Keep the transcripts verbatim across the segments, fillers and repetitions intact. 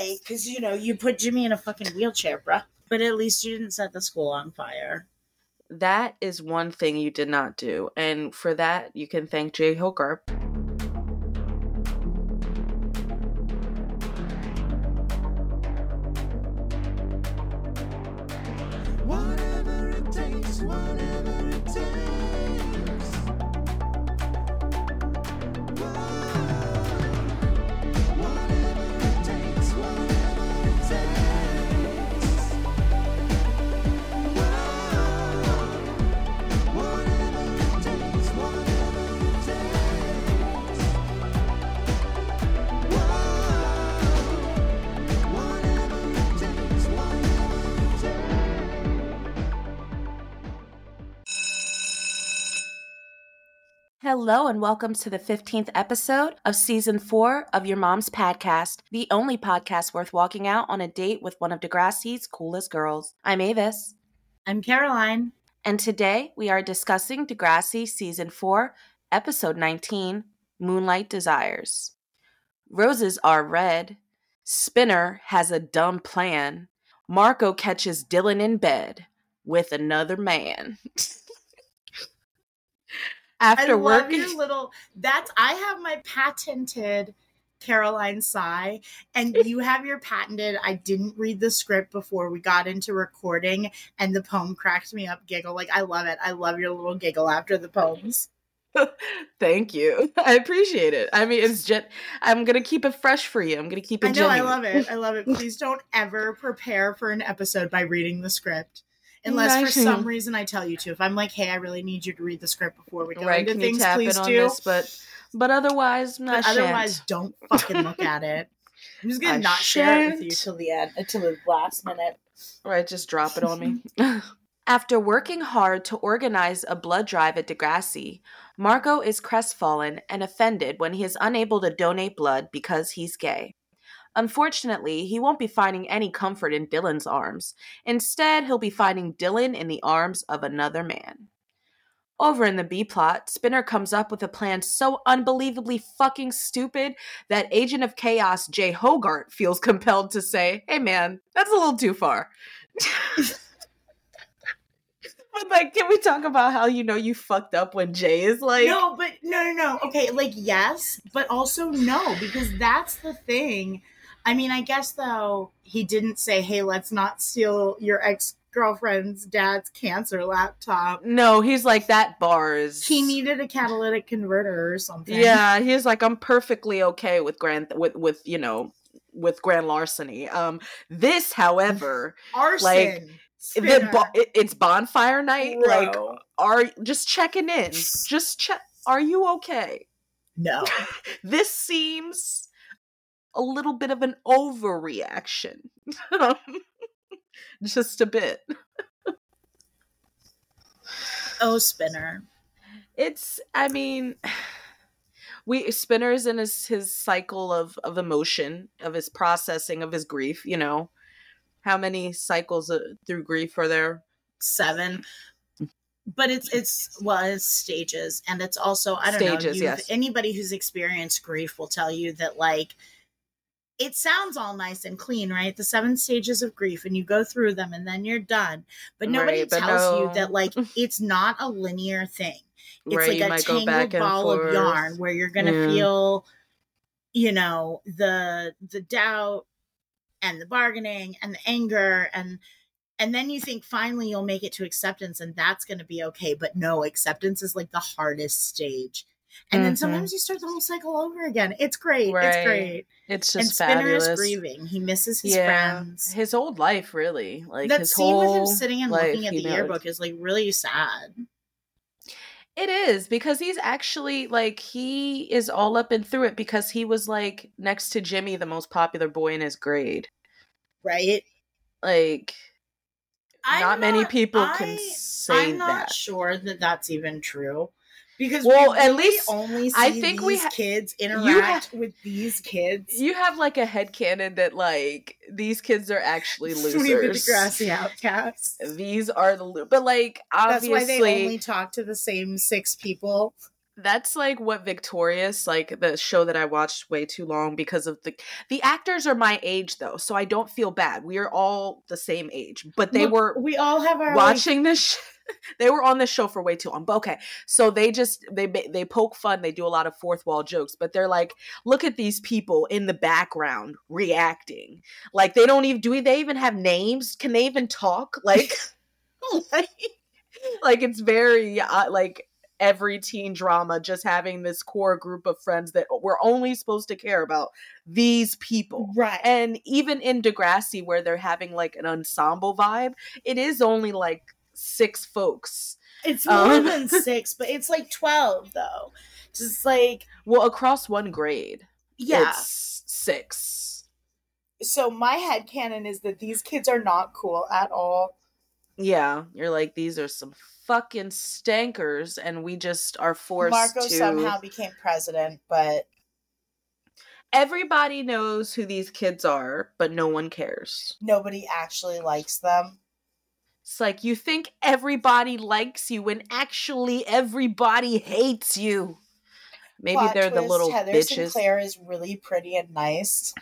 right, because, you know, you put Jimmy in a fucking wheelchair, bruh. But at least you didn't set the school on fire. That is one thing you did not do. And for that, you can thank Jay Hogarth. Whatever it takes, whatever it takes. Whatever it takes, whatever it takes. Whatever it takes, whatever it takes. Whatever it takes, whatever it takes. Hello and welcome to the fifteenth episode of season four of Your Mom's Podcast, the only podcast worth walking out on a date with one of Degrassi's coolest girls. I'm Avis. I'm Caroline. And today we are discussing Degrassi Season four, Episode nineteen, Moonlight Desires. Roses are red. Spinner has a dumb plan. Marco catches Dylan in bed with another man. After I love working, your little, that's, I have my patented Caroline sigh, and you have your patented, I didn't read the script before we got into recording, and the poem cracked me up giggle. Like, I love it. I love your little giggle after the poems. Thank you. I appreciate it. I mean, it's just, I'm going to keep it fresh for you. I'm going to keep it I know, genuine. I love it. I love it. Please don't ever prepare for an episode by reading the script. Unless for Right. some reason I tell you to. If I'm like, hey, I really need you to read the script before we go Right, into can things, you tap please in on do. this? But, but otherwise, not But otherwise, don't fucking look at it. I'm just gonna I not share it with you shan't. till the end, until the last minute. Right, just drop it on me. After working hard to organize a blood drive at Degrassi, Marco is crestfallen and offended when he is unable to donate blood because he's gay. Unfortunately, he won't be finding any comfort in Dylan's arms. Instead, he'll be finding Dylan in the arms of another man. Over in the B-plot, Spinner comes up with a plan so unbelievably fucking stupid that Agent of Chaos Jay Hogarth feels compelled to say, hey man, that's a little too far. But like, can we talk about how you know you fucked up when Jay is like... No, but no, no, no. Okay, like, yes, but also no, because that's the thing. I mean, I guess, though, he didn't say, hey, let's not steal your ex-girlfriend's dad's cancer laptop. No, he's like, that bars. He needed a catalytic converter or something. Yeah, he's like, I'm perfectly okay with grand, with, with you know, with grand larceny. Um, this, however, Arson. like, the bo- it, it's bonfire night. Bro. Like, are just checking in. Just check. Are you okay? No. This seems a little bit of an overreaction. Just a bit. Oh, Spinner. It's, I mean, we Spinner's in his, his cycle of, of emotion, of his processing of his grief, you know. How many cycles uh, through grief are there? Seven. But it's, it's well, it's stages. And it's also, I don't Stages, know. you've- yes. Anybody who's experienced grief will tell you that, like, it sounds all nice and clean, right? The seven stages of grief, and you go through them and then you're done. But nobody Right, but tells no. you that, like, it's not a linear thing. It's Right, you like a might go back tangled and ball of forth. yarn where you're going to Yeah. feel, you know, the the doubt and the bargaining and the anger, and and then you think finally you'll make it to acceptance and that's going to be okay. But no, acceptance is like the hardest stage. And then Mhm. sometimes you start the whole cycle over again. It's great. It's Right. great. It's And just Spinner fabulous. is grieving. He misses his yeah, friends. his old life, really. Like That his scene with him whole sitting and life, looking at you the know, yearbook is like really sad. It is, because he's actually like, he is all up and through it because he was like next to Jimmy, the most popular boy in his grade. Right? Like, I'm not many people I, can say I'm not that. sure that that's even true. Because Well, we at really least only see I think these we ha- kids you interact ha- with these kids. You have like a headcanon that like these kids are actually We the losers. Degrassi outcasts. These are the lo- but like That's obviously why they only talk to the same six people. That's like what Victorious, like the show that I watched way too long because of the the actors are my age though, so I don't feel bad. We are all the same age, but they Look, were we all have our like, watching this. Sh- they were on this show for way too long. But okay, so they just they ma- they poke fun. They do a lot of fourth wall jokes, but they're like, look at these people in the background reacting. Like they don't even do they even have names? Can they even talk? Like, like, like it's very uh, like. Every teen drama just having this core group of friends that we're only supposed to care about these people. right. And even in Degrassi where they're having like an ensemble vibe, it is only like six folks. It's more Um, than six, but it's like twelve though. Just like Well, across one grade, yeah. it's six. So my headcanon is that these kids are not cool at all. Yeah, you're like, these are some fucking stankers, and we just are forced Marco to. somehow became president, but Everybody knows who these kids are, but no one cares. nobody actually likes them. It's like you think everybody likes you when actually everybody hates you. Maybe Plot they're the twist, little Heather bitches. Sinclair is really pretty and nice.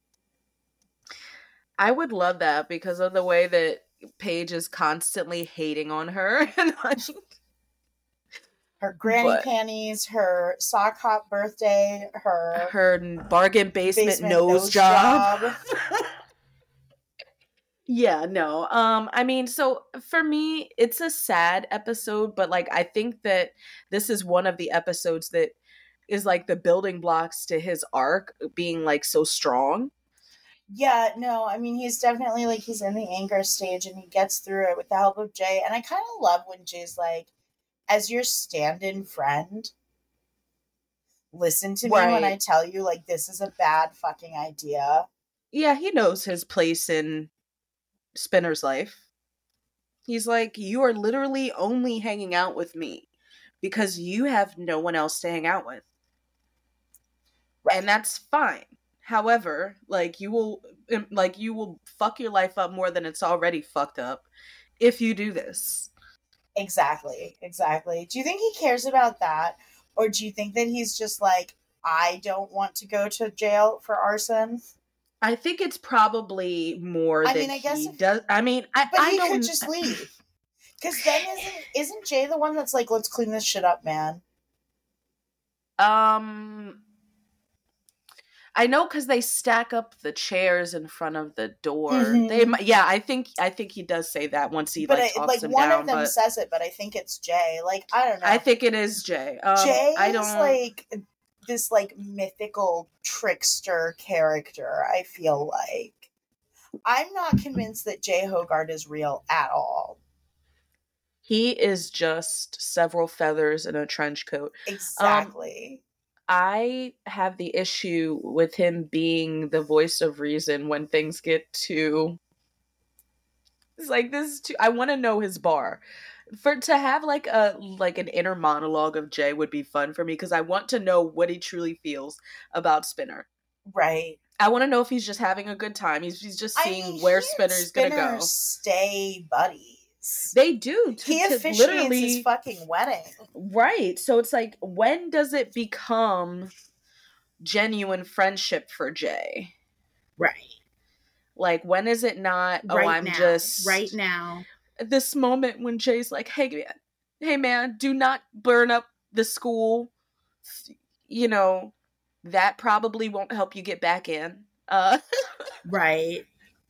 I would love that because of the way that Paige is constantly hating on her. And like, Her granny But- panties, her sock hop birthday, her, her bargain basement, basement nose, nose job. job. Yeah, no. Um, I mean, so for me, it's a sad episode, but like I think that this is one of the episodes that is like the building blocks to his arc being like so strong. Yeah, no, I mean, he's definitely like, he's in the anger stage and he gets through it with the help of Jay. And I kind of love when Jay's like, as your stand-in friend, listen to me when Right. I tell you, like, this is a bad fucking idea. Yeah, he knows his place in Spinner's life. He's like, you are literally only hanging out with me because you have no one else to hang out with. Right. And that's fine. However, like you will um, like you will fuck your life up more than it's already fucked up if you do this. Exactly, exactly. Do you think he cares about that? Or do you think that he's just like, I don't want to go to jail for arson? I think it's probably more I that mean, I guess he if- does. I mean, I, But I he don't could just leave. Because then isn't isn't Jay the one that's like, let's clean this shit up, man? Um, I know because they stack up the chairs in front of the door. Mhm. They, mi- yeah, I think I think he does say that once he But like I, talks like him one down. of them But says it, but I think it's Jay. Like, I don't know. I think it is Jay. Um, Jay I is don't like this like mythical trickster character, I feel like. I'm not convinced that Jay Hogarth is real at all. He is just several feathers in a trench coat. Exactly. I have the issue with him being the voice of reason when things get too. It's like this is too. I want to know his bar. For to have like a like an inner monologue of Jay would be fun for me because I want to know what he truly feels about Spinner. Right. I want to know if he's just having a good time. He's he's just I seeing mean, where he and Spinner is gonna Spinner go. Stay buddies. They do. To, He to officiates literally his fucking wedding. right. So it's like, when does it become genuine friendship for Jay? Right. Like, when is it not? Oh, right I'm now. just right now. this moment when Jay's like, "Hey man, hey man, do not burn up the school. You know, that probably won't help you get back in." Uh, Right.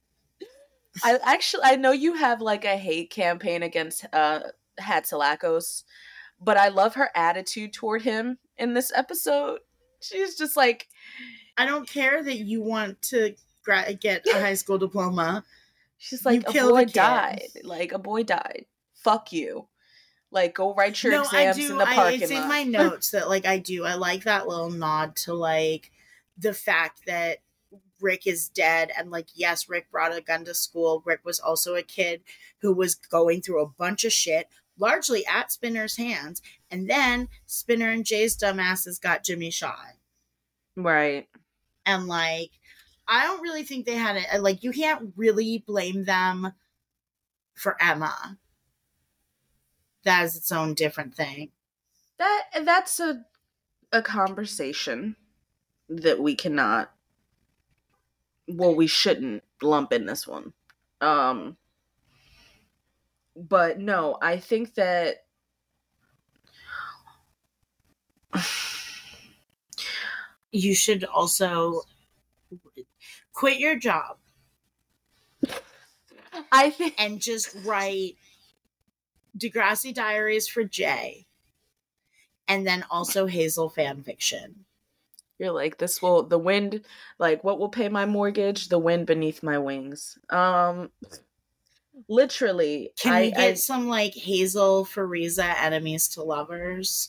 I actually I know you have like a hate campaign against uh Hatzilakos, but I love her attitude toward him in this episode. She's just like, I don't care that you want to gra- get a high school diploma. she's like, You a killed boy a kid. died. Like, a boy died. Fuck you. Like, go write your no, I exams do. in the I, parking it's lot. in my notes that like I do. I like that little nod to like the fact that Rick is dead, and like yes, Rick brought a gun to school. Rick was also a kid who was going through a bunch of shit, largely at Spinner's hands, and then Spinner and Jay's dumbasses got Jimmy shot, Right. and like I don't really think they had it. Like you can't really blame them for Emma. That is its own different thing. that that's a a conversation that we cannot, well, we shouldn't lump in this one. Um, but no, I think that You should also quit your job I think and just write Degrassi Diaries for Jay, and then also Hazel fan fiction. you're like, this will the wind, like, what will pay my mortgage? The wind beneath my wings. Um, literally, Can I we get I, some like Hazel Fariza enemies to lovers?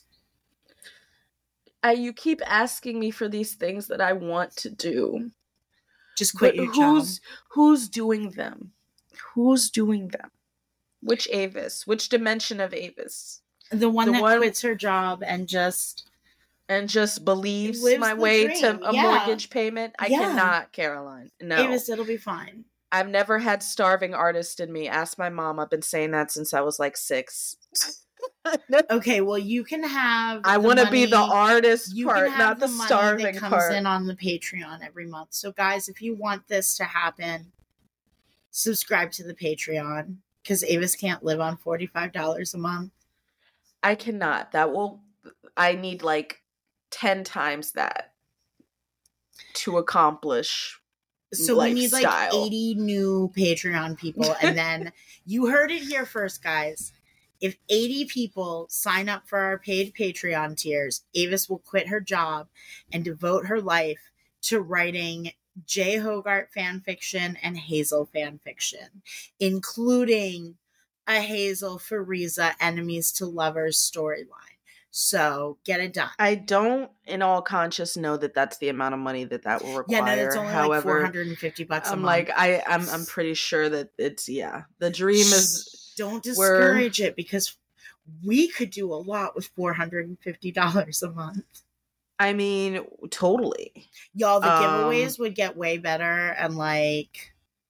I you keep asking me for these things that I want to do, Just quit but your who's job. who's doing them? Who's doing them? Which Avis? Which dimension of Avis? The one the that one- quits her job and just And just believes Lives my the way dream, to a yeah. mortgage payment? I Yeah. cannot, Caroline. No. Avis, it'll be fine. I've never had starving artist in me. Ask my mom. I've been saying that since I was like six. Okay, well you can have. I the want to be the money- artist You part, can have not the, the, money starving that comes part. in on the Patreon every month. So guys, if you want this to happen, subscribe to the Patreon because Avis can't live on forty-five dollars a month. I cannot. That will. I need like ten times that to accomplish. So we need like Lifestyle. eighty new Patreon people. And then you heard it here first, guys. If eighty people sign up for our paid Patreon tiers, Avis will quit her job and devote her life to writing Jay Hogarth fan fiction and Hazel fan fiction, including a Hazel Fariza enemies to lovers storyline. So get it done. I don't, in all conscious, know that that's the amount of money that that will require. Yeah, no, it's only like However, four hundred fifty bucks a I'm month. like, I, I'm, I'm pretty sure that it's yeah. The dream is Don't we're- discourage it because we could do a lot with four hundred fifty dollars a month. I mean, totally. Y'all, the Um, giveaways would get way better and like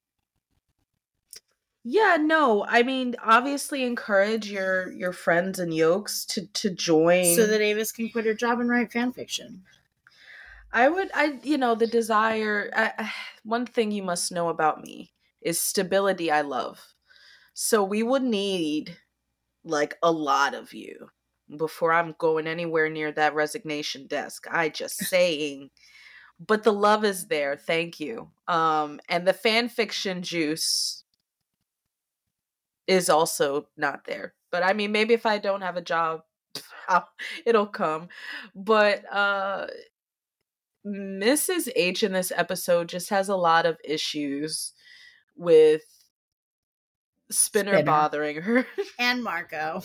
Yeah, no. I mean, obviously encourage your your friends and yokes to to join. so that Avis can quit her job and write fan fiction. I would, I, you know, the desire. I, I- one thing you must know about me is stability. I love. So we would need like a lot of you before I'm going anywhere near that resignation desk. I just saying. But the love is there. Thank you. Um, and the fan fiction juice is also not there. But I mean, maybe if I don't have a job, I'll- it'll come. But uh Missus H in this episode just has a lot of issues with Spinner, Spinner. bothering her. And Marco.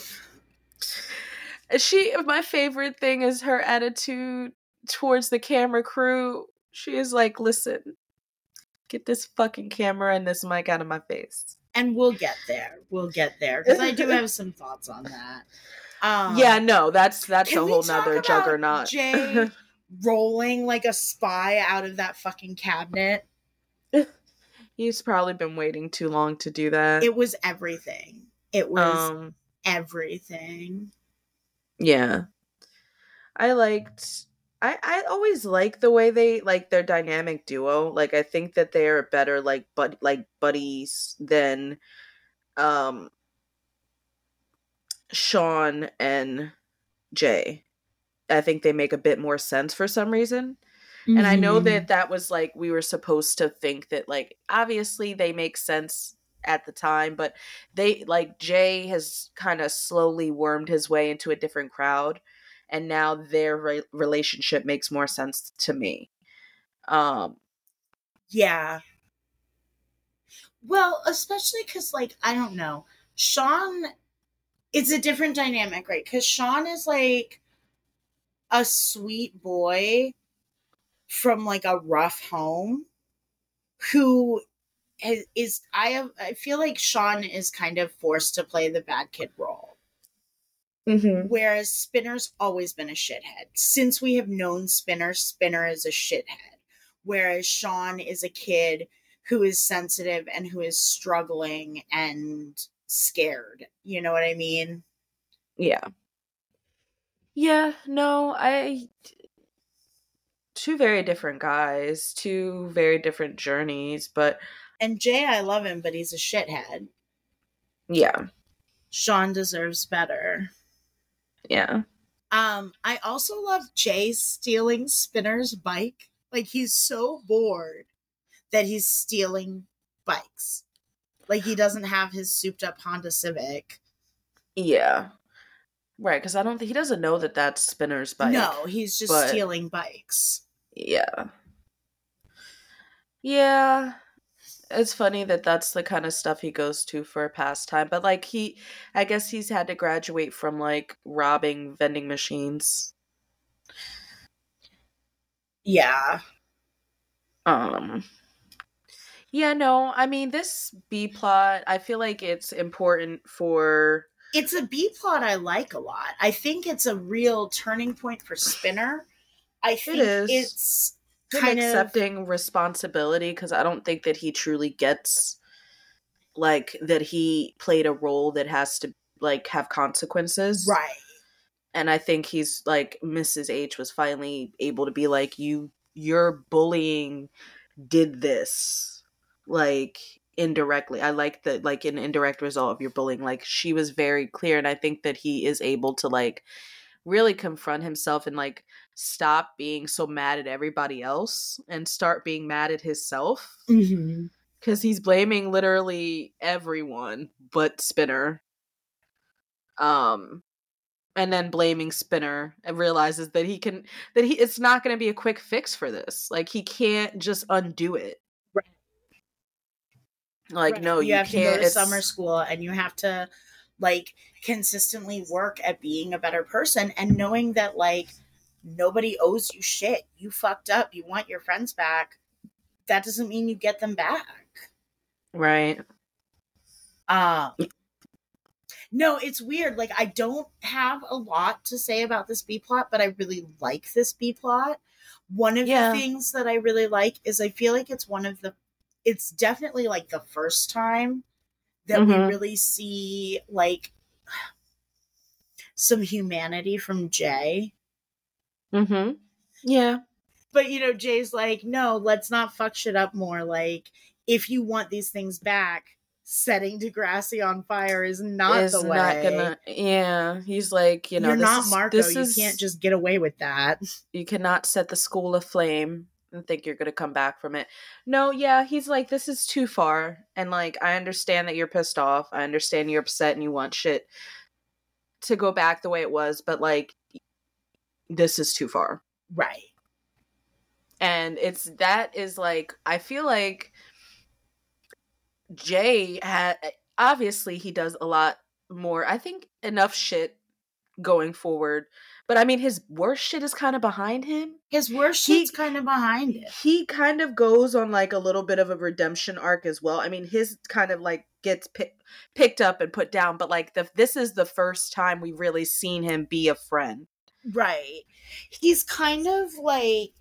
She, my favorite thing is her attitude towards the camera crew. She is like, listen, get this fucking camera and this mic out of my face. And we'll get there. We'll get there. Because I do have some thoughts on that. Um, Yeah, no, that's that's can a we whole talk nother about juggernaut. Jay rolling like a spy out of that fucking cabinet. He's probably been waiting too long to do that. It was everything. It was um everything. yeah. I liked I I always like the way they like their dynamic duo. Like I think that they are better like bud like buddies than um Sean and Jay. I think they make a bit more sense for some reason. And I know Mhm. that that was like we were supposed to think that like obviously they make sense at the time, but they like Jay has kind of slowly wormed his way into a different crowd, and now their re- relationship makes more sense to me. Um, Yeah. Well, especially because, like, I don't know. Sean, it's a different dynamic, right? Because Sean is like a sweet boy from like a rough home who has, is, I have, I feel like Sean is kind of forced to play the bad kid role. Whereas Spinner's always been a shithead. Since we have known Spinner, Spinner is a shithead. Whereas Sean is a kid who is sensitive and who is struggling and scared. You know what I mean? yeah, Yeah, no, I two very different guys, two very different journeys, but And Jay, I love him, but he's a shithead. yeah, Sean deserves better. yeah. Um, I also love Jay stealing Spinner's bike. Like, he's so bored that he's stealing bikes. Like, he doesn't have his souped up Honda Civic. Yeah. Right, because I don't think he doesn't know that that's Spinner's bike. No, he's just but stealing bikes. yeah. Yeah. It's funny that that's the kind of stuff he goes to for a pastime, but like he I guess he's had to graduate from like robbing vending machines. Yeah. Um Yeah, no, I mean this B plot, I feel like it's important for It's a B plot I like a lot. I think it's a real turning point for Spinner. I think is. it's him kind of accepting responsibility, because I don't think that he truly gets like that he played a role that has to like have consequences. right. And I think he's like Missus H was finally able to be like, you your bullying did this. Like indirectly. I like that like an indirect result of your bullying. Like she was very clear, and I think that he is able to like really confront himself and like stop being so mad at everybody else and start being mad at himself, Mm-hmm. because he's blaming literally everyone but Spinner. Um and then blaming Spinner and realizes that he can that he it's not going to be a quick fix for this. Like he can't just undo it. Right. Like Right. no, you, you, have can't. to go to It's, summer school and you have to like consistently work at being a better person and knowing that like nobody owes you shit. You fucked up. You want your friends back. That doesn't mean you get them back. right. Um No, it's weird. Like I don't have a lot to say about this B plot, but I really like this B plot. One of Yeah. the things that I really like is I feel like it's one of the it's definitely like the first time that we Mhm. really see like some humanity from Jay. Mhm. Yeah. But you know, Jay's like, no, let's not fuck shit up more. Like, if you want these things back, setting Degrassi on fire is not Is the way. not gonna. Yeah. He's like, you know, You're this not is, Marco. This You is, can't just get away with that. you cannot set the school aflame and think you're gonna come back from it. No, yeah, he's like, this is too far, and like, I understand that you're pissed off. I understand you're upset and you want shit to go back the way it was, but like, this is too far. Right. And it's that is like, I feel like Jay had obviously he does a lot more. I think enough shit going forward. But I mean, his worst shit is kind of behind him. His worst He- shit's kind of behind it. He kind of goes on like a little bit of a redemption arc as well. I mean, his kind of like gets pick, picked up and put down, but like the this is the first time we've really seen him be a friend. Right. He's kind of like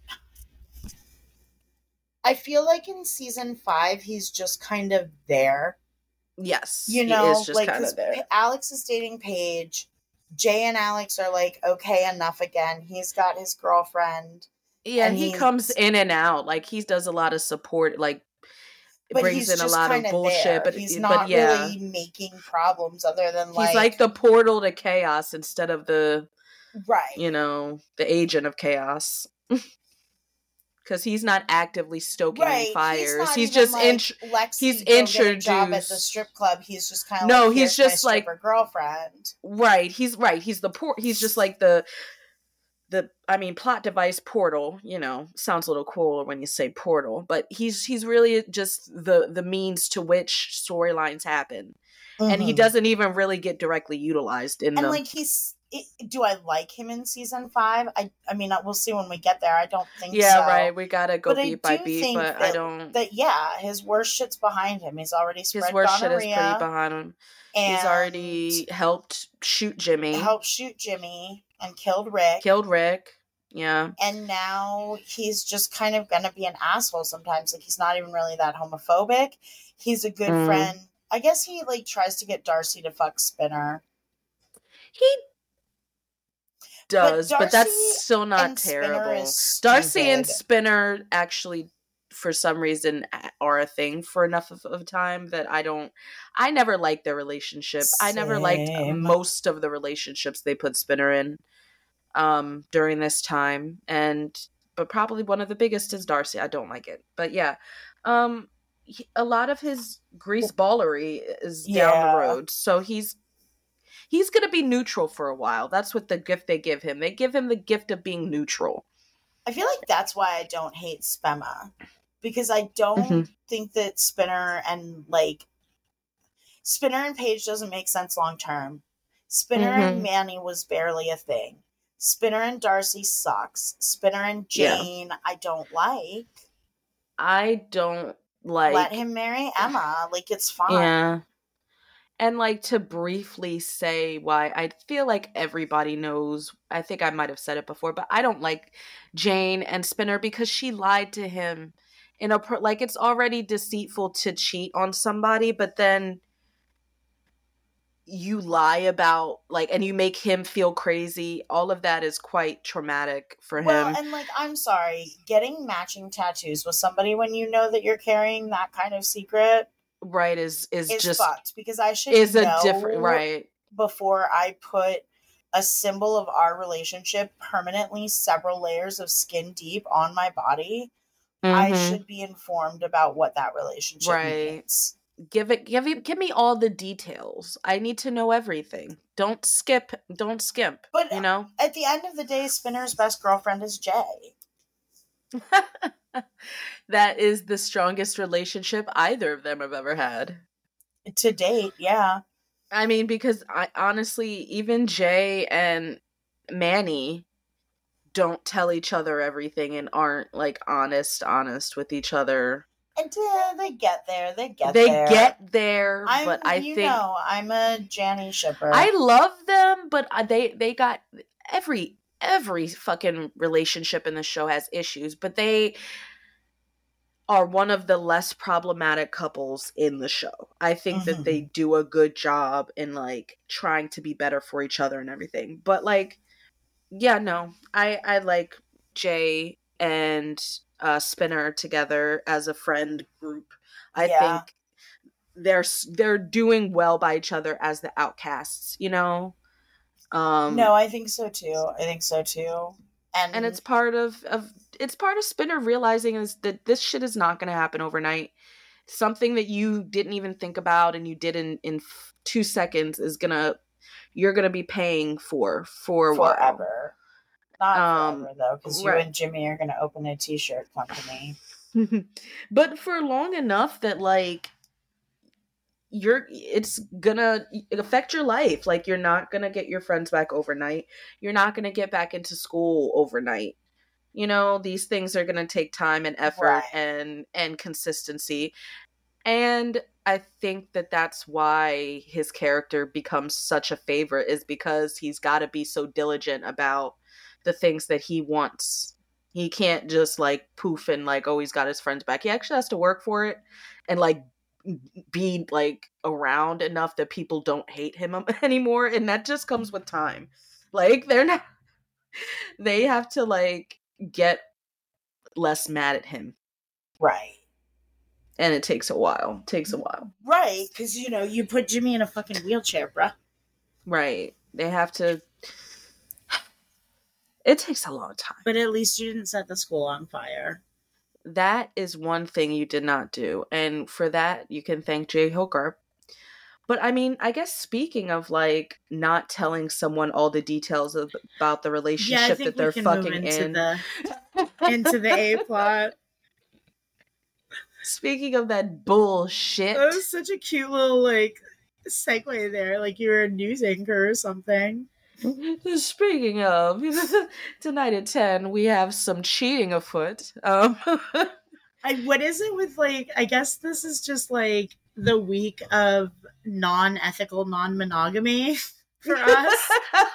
I feel like in season five he's just kind of there. Yes, You he know, is just like kind 'cause of there. Pa- Alex is dating Paige. Jay and Alex are like, okay, enough again. He's got his girlfriend. Yeah, and he he's- comes in and out. Like he does a lot of support. Like But brings he's in a just lot of kinda bullshit. there. But he's but not yeah, really making problems other than like he's like the portal to chaos instead of the right. you know the agent of chaos. Because he's not actively stoking Right. any fires. He's, He's, not even just like, int- Lexi, he's go get a job at the introduced- strip club. He's just kind of No, like, he's here's just my like- stripper girlfriend. right. He's right. He's the port. He's just like the the. I mean, plot device portal. You know, sounds a little cooler when you say portal, but he's he's really just the the means to which storylines happen, and he Mhm. doesn't even really get directly utilized in And them. like he's, it, do I like him in season five? I, I mean, we'll see when we get there. I don't think yeah, so. right. We gotta go But I beat by do beat, think but I that- don't. That yeah, his worst shit's behind him. He's already spread His worst shit is gonorrhea. pretty behind him. and He's already helped shoot Jimmy, helped shoot Jimmy and killed Rick. killed Rick. Yeah. And now he's just kind of gonna be an asshole sometimes. Like he's not even really that homophobic. He's a good Mm. friend. I guess he like tries to get Darcy to fuck Spinner. He does, but, that's Darcy still not and Spinner terrible. is Darcy and stupid. Spinner actually, for some reason, a- are a thing for enough of, of time that I don't. I never liked their relationship. I never liked Same. most of the relationships they put Spinner in um, during this time, and but probably one of the biggest is Darcy. I don't like it, but yeah, um, he- a lot of his grease ballery is down the Yeah. road, so he's he's gonna be neutral for a while. That's what the gift they give him. They give him the gift of being neutral. I feel like that's why I don't hate Spemma. Because I don't Mhm. think that Spinner and, like, Spinner and Paige doesn't make sense long term. Spinner and Mhm. Manny was barely a thing. Spinner and Darcy sucks. Spinner and Yeah. Jane, I don't like. I don't like. Let him marry Emma. Like, it's fine. Yeah. And like to briefly say why I feel like everybody knows, I think I might have said it before, but I don't like Jane and Spinner because she lied to him in a pro- like it's already deceitful to cheat on somebody, but then you lie about like and you make him feel crazy. All of that is quite traumatic for Well, him. and like, I'm sorry, getting matching tattoos with somebody when you know that you're carrying that kind of secret Right is is is just fucked. Because I should is a know different right. before I put a symbol of our relationship permanently several layers of skin deep on my body. I Mhm. should be informed about what that relationship Right. means. Give it give it give me all the details. I need to know everything. Don't skip don't skimp, But you know? at the end of the day, Spinner's best girlfriend is Jay. That is the strongest relationship either of them have ever had. To date, yeah. I mean, because I honestly, even Jay and Manny don't tell each other everything and aren't like honest, honest with each other. And uh, they get there. They get they there. get there, I'm, but I you think know, I'm a Janny shipper. I love them, but I- they they got every every fucking relationship in the show has issues, but they are one of the less problematic couples in the show. I think that they Mhm. do a good job in like trying to be better for each other and everything. But like, yeah, no, I I like Jay and uh, Spinner together as a friend group. I Yeah. think they're s- they're doing well by each other as the outcasts, you know. Um, No, I think so too. I think so too. And, and it's part of of it's part of Spinner realizing is that this shit is not going to happen overnight. Something that you didn't even think about and you did in in f- two seconds is gonna you're gonna be paying for for a while. forever. Not Um, forever though, because you right. and Jimmy are gonna open a t-shirt company. But for long enough that like you're it's gonna affect your life. Like you're not gonna get your friends back overnight. You're not gonna get back into school overnight. You know, these things are gonna take time and effort Right. and and consistency. And I think that that's why his character becomes such a favorite, is because he's got to be so diligent about the things that he wants. He can't just like poof and like, oh, he's got his friends back. He actually has to work for it and like be like around enough that people don't hate him anymore. And that just comes with time. Like they're not, they have to like get less mad at him. Right. And it takes a while. It takes a while. Right, because you know, you put Jimmy in a fucking wheelchair, bruh. Right. They have to. It takes a long time. But at least you didn't set the school on fire. That is one thing you did not do. And for that, you can thank Jay Hogarth. But I mean, I guess speaking of like not telling someone all the details of, about the Yeah, I relationship think that they're we can move fucking into in. the into the A plot. Speaking of that bullshit. That was such a cute little like segue there, like you were a news anchor or something. Speaking of, tonight at ten, we have some cheating afoot. Um, I, what is it with like? I guess this is just like the week of non-ethical non-monogamy for us.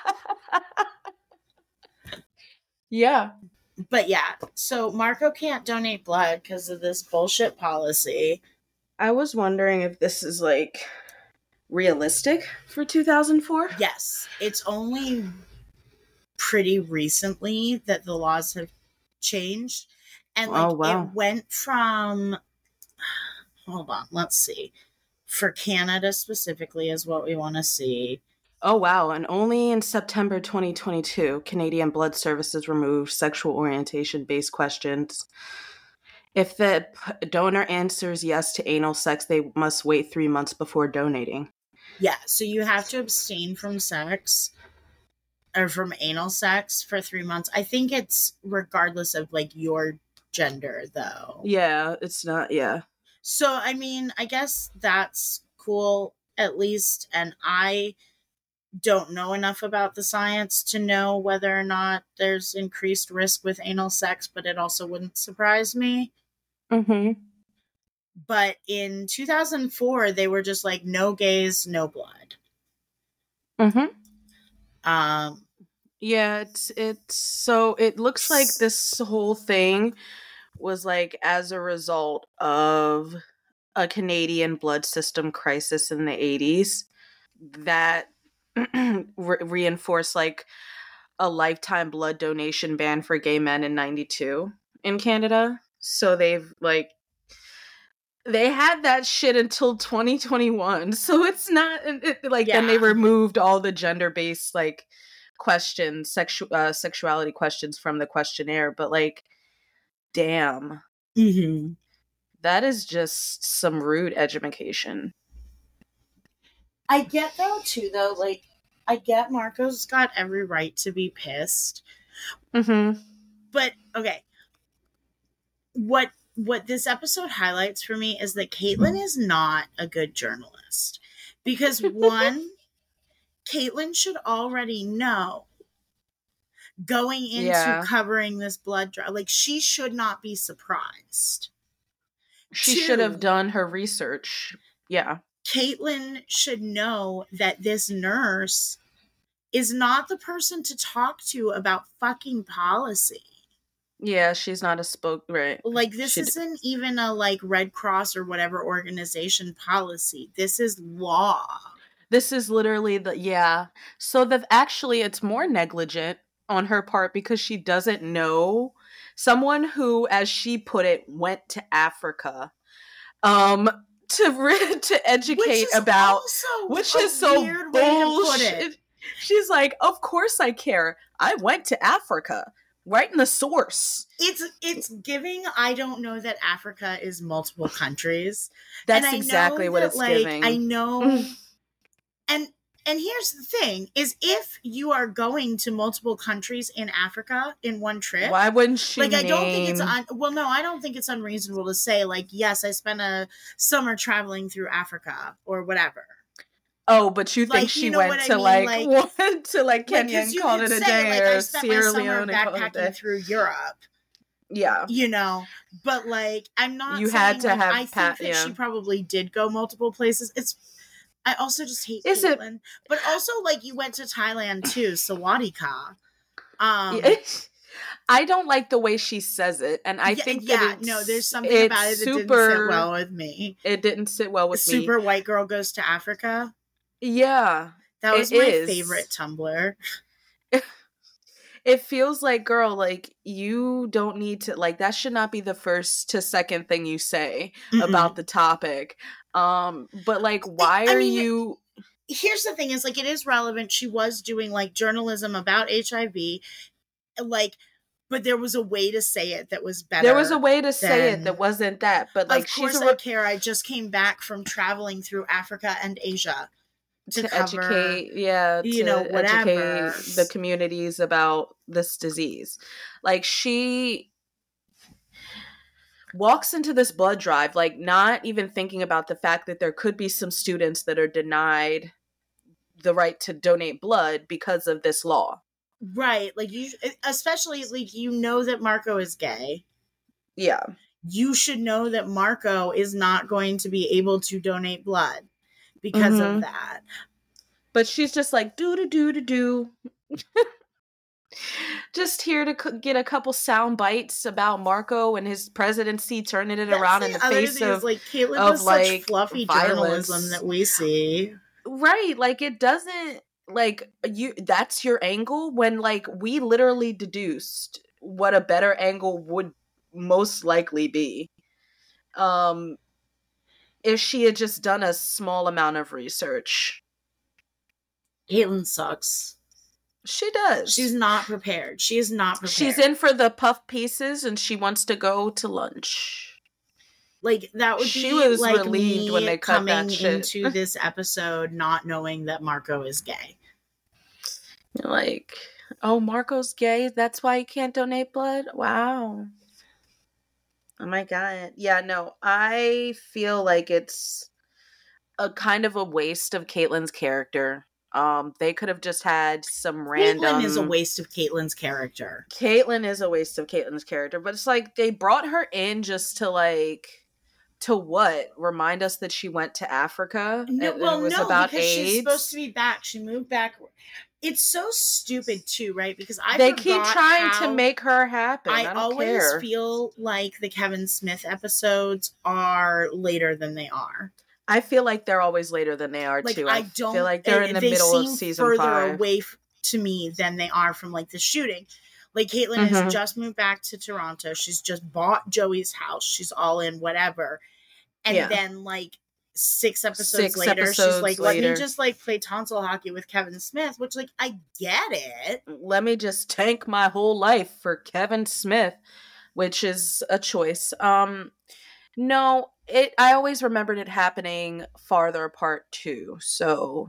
Yeah. But yeah, so Marco can't donate blood because of this bullshit policy. I was wondering if this is like realistic for two thousand four. Yes, it's only pretty recently that the laws have changed. And like Oh, wow. it went from, hold on, let's see. For Canada specifically is what we want to see. Oh, wow. And only in September twenty twenty-two, Canadian Blood Services removed sexual orientation based questions. If the p- donor answers yes to anal sex, they must wait three months before donating. Yeah, so you have to abstain from sex or from anal sex for three months. I think it's regardless of like your gender though. Yeah, it's not, yeah. So, I mean, I guess that's cool at least. And I don't know enough about the science to know whether or not there's increased risk with anal sex, but it also wouldn't surprise me. Mm-hmm. But in two thousand four, they were just like, no gays, no blood. Mm-hmm. Um, Yeah, it's, it's, so it looks like this whole thing was like as a result of a Canadian blood system crisis in the eighties that re- reinforced like a lifetime blood donation ban for gay men in ninety-two in Canada. So they've like they had that shit until twenty twenty-one. So it's not it, like then they Yeah. removed all the gender-based like questions, sexual uh, sexuality questions from the questionnaire, but like damn. mhm. That is just some rude education. I get though too though, like I get Marco's got every right to be pissed. Mm-hmm. But okay. What what this episode highlights for me is that Caitlin is not a good journalist. Because one, Caitlin should already know going into Yeah. covering this blood drive. Like she should not be surprised. She should have Two, done her research. Yeah. Caitlin should know that this nurse is not the person to talk to about fucking policy. Yeah, she's not a spoke right. Like this She- isn't even a like Red Cross or whatever organization policy. This is law. This is literally the yeah. So that actually it's more negligent on her part because she doesn't know someone who, as she put it, went to Africa um to re- to educate Which is about also which a is so weird way to put it. bullshit. She's like, of course I care. I went to Africa. Right in the source. It's it's giving. I don't know that Africa is multiple countries. That's And I know exactly what that, it's like, giving. I know, and and here's the thing: is if you are going to multiple countries in Africa in one trip, Why wouldn't she like I don't think it's name- un- well, no, I don't think it's unreasonable to say like, yes, I spent a summer traveling through Africa or whatever. Oh, but you think Like, she you know went what I to mean? like, Like- went to like Like, Kenya 'cause and you called could it a say, day, like, I or spent my Sierra summer Leone and called it a backpacking day. through Europe. Yeah, You know, but like I'm not. You saying, had to like, have I pat- think that yeah. she probably did go multiple places. It's. I also just hate Is it- Caitlin, but also like you went to Thailand too, Sawadika. Um, I don't like the way she says it, and I yeah, think yeah, that it's, no, there's something it's about it that super, didn't sit well with me. It didn't sit well with me. Super white girl goes to Africa. Yeah, That was It my is. favorite Tumblr. it feels like, girl, like you don't need to like that should not be the first to second thing you say Mm-mm. about the topic. Um, but like, why I are mean, you? Here's the thing: is like it is relevant. She was doing like journalism about H I V, like, but there was a way to say it that was better. There was a way to say it than- that wasn't that, but like of course, she's a I re- care. I just came back from traveling through Africa and Asia to, to cover, educate, yeah, you to know, whatever. educate the communities about this disease. Like she walks into this blood drive, like not even thinking about the fact that there could be some students that are denied the right to donate blood because of this law. Right, like you, especially like you know that Marco is gay. Yeah. You should know that Marco is not going to be able to donate blood because Mhm. of that. But she's just like, do do do do do. Just here to c- get a couple sound bites about Marco and his presidency, turning it That's around in the other face thing is, of like Caitlyn of, does like, such fluffy violence. journalism that we see. right. Like it doesn't. like you that's your angle when like we literally deduced what a better angle would most likely be. Um if she had just done a small amount of research. Caitlyn sucks. She does. She's not prepared. She is not prepared. She's in for the puff pieces and she wants to go to lunch. Like, that would She be was like relieved me when they cut coming that shit. into this episode not knowing that Marco is gay. Like, oh, Marco's gay? That's why he can't donate blood? Wow. Oh my god. Yeah, no, I feel like it's a kind of a waste of Caitlyn's character. Um, they could have just had some random. Caitlyn is a waste of Caitlyn's character. Caitlyn is a waste of Caitlyn's character, but it's like they brought her in just to like to what? Remind us that she went to Africa. No, and well, it was no, about because AIDS. she's supposed to be back. She moved back. It's so stupid too, right? Because I they keep forgot trying how- to make her happen. I, I, don't always care. feel like the Kevin Smith episodes are later than they are. I feel like they're always later than they are Like, too. I I don't feel like they're and in the they middle of seem season further five. away f- to me than they are from like the shooting. Like, Caitlyn Mhm. has just moved back to Toronto. She's just bought Joey's house. She's all in, whatever. And Yeah. then like six episodes Six later, she's episodes like, let later. me just like play tonsil hockey with Kevin Smith, which like I get it. Let me just tank my whole life for Kevin Smith, which is a choice. Um, no, it. I always remembered it happening farther apart too. So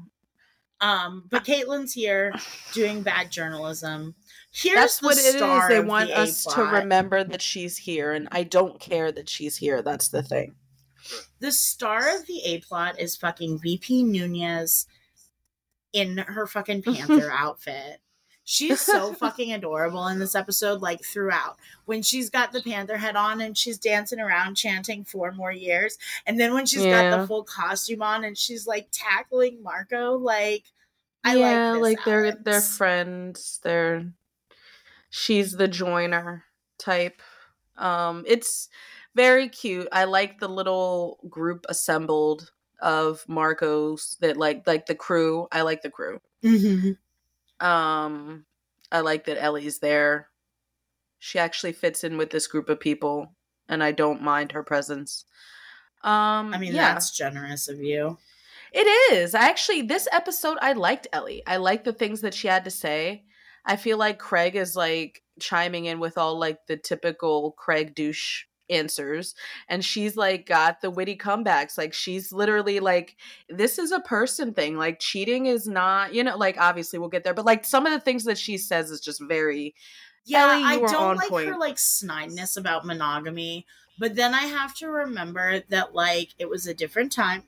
Um, but Caitlyn's here doing bad journalism. Here's that's the what it is. star They of want the us to A-plot. remember that she's here, and I don't care that she's here. That's the thing. The star of the A plot is fucking V P Nunez in her fucking Panther outfit. She's so fucking adorable in this episode, like throughout. When she's got the Panther head on and she's dancing around chanting four more years. And then when she's got Yeah. the full costume on and she's like tackling Marco, like, I yeah, like this, like they're they're Alex. friends. They're she's the joiner type. Um, it's very cute. I like the little group assembled of Marcos that like like the crew. I like the crew. Mhm. Um, I like that Ellie's there. She actually fits in with this group of people, and I don't mind her presence. Um, I mean, yeah. that's generous of you. It is. I actually, this episode, I liked Ellie. I liked the things that she had to say. I feel like Craig is like chiming in with all like the typical Craig douche answers. And she's like got the witty comebacks. Like she's literally like, this is a person thing. Like cheating is not, you know, like obviously we'll get there. But like some of the things that she says is just very, Yeah, Ellie, you I were don't on like point. her like snidness about monogamy, but then I have to remember that like it was a different time.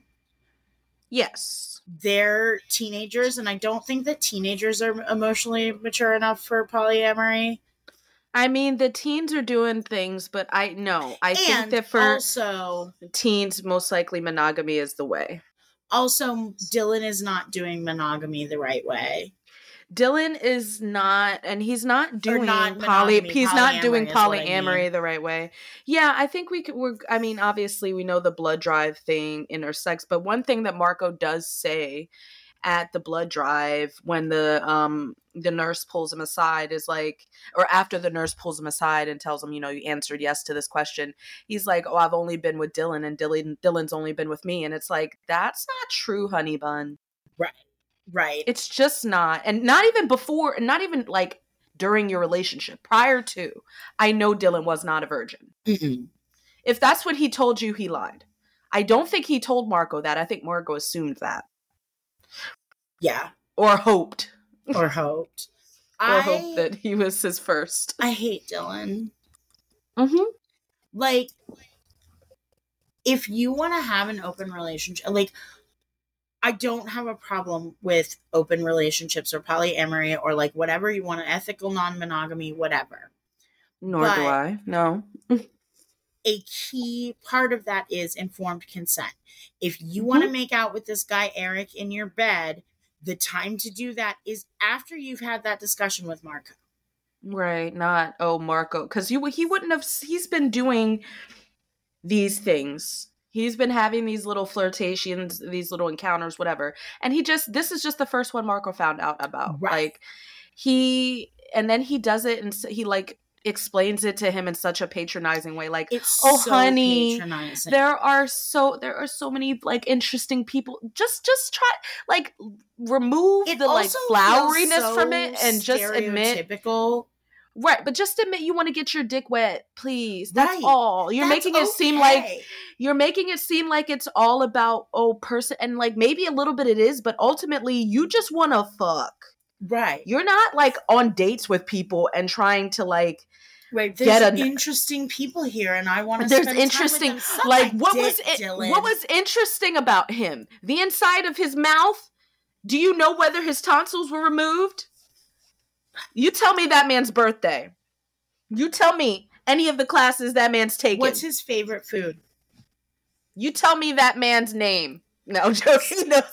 yes. They're teenagers, and I don't think that teenagers are emotionally mature enough for polyamory. I mean, the teens are doing things, but I no, I think and that for also, teens, most likely monogamy is the way. also Dylan is not doing monogamy the right way. Dylan is not, and he's not doing not poly. monogamy, He's not doing polyamory is what I polyamory mean. the right way. Yeah, I think we could. We're. I mean, obviously, we know the blood drive thing intersects, but one thing that Marco does say at the blood drive when the um the nurse pulls him aside is like, or after the nurse pulls him aside and tells him, you know, you answered yes to this question. He's like, oh, I've only been with Dylan, and Dylan Dylan's only been with me, and it's like that's not true, honey bun. Right. Right. It's just not. And not even before, not even like during your relationship. Prior to, I know Dylan was not a virgin. Mm-mm. If that's what he told you, he lied. I don't think he told Marco that. I think Marco assumed that. Yeah. Or hoped. Or hoped. Or I, hoped that he was his first. I hate Dylan. Mm-hmm. Like, if you want to have an open relationship, like, I don't have a problem with open relationships or polyamory or like whatever you want, ethical non-monogamy, whatever. Nor But- do I. No. A key part of that is informed consent. If you want to make out with this guy, Eric, in your bed, the time to do that is after you've had that discussion with Marco. Right. Not, oh, Marco. Because you he wouldn't have, he's been doing these things. He's been having these little flirtations, these little encounters, whatever. And he just, this is just the first one Marco found out about. Right. Like, he, and then he does it and he like explains it to him in such a patronizing way. Like, It's oh, so honey, patronizing. there are so, there are so many like interesting people. Just, just try, like, remove It the like also floweriness feels from so it and just admit. stereotypical. Right, but just admit you want to get your dick wet, please. That's Right. all. You're That's making it seem like okay. you're making it seem like it's all about oh person and like maybe a little bit it is, but ultimately you just want to fuck. Right. You're not like on dates with people and trying to like Right. get There's a- interesting people here and I want to there's spend interesting time with them. Suck like my what dick, was it, Dylan. what was interesting about him? The inside of his mouth? Do you know whether his tonsils were removed? You tell me that man's birthday. You tell me any of the classes that man's taken. What's his favorite food? You tell me that man's name. No, I'm joking. No,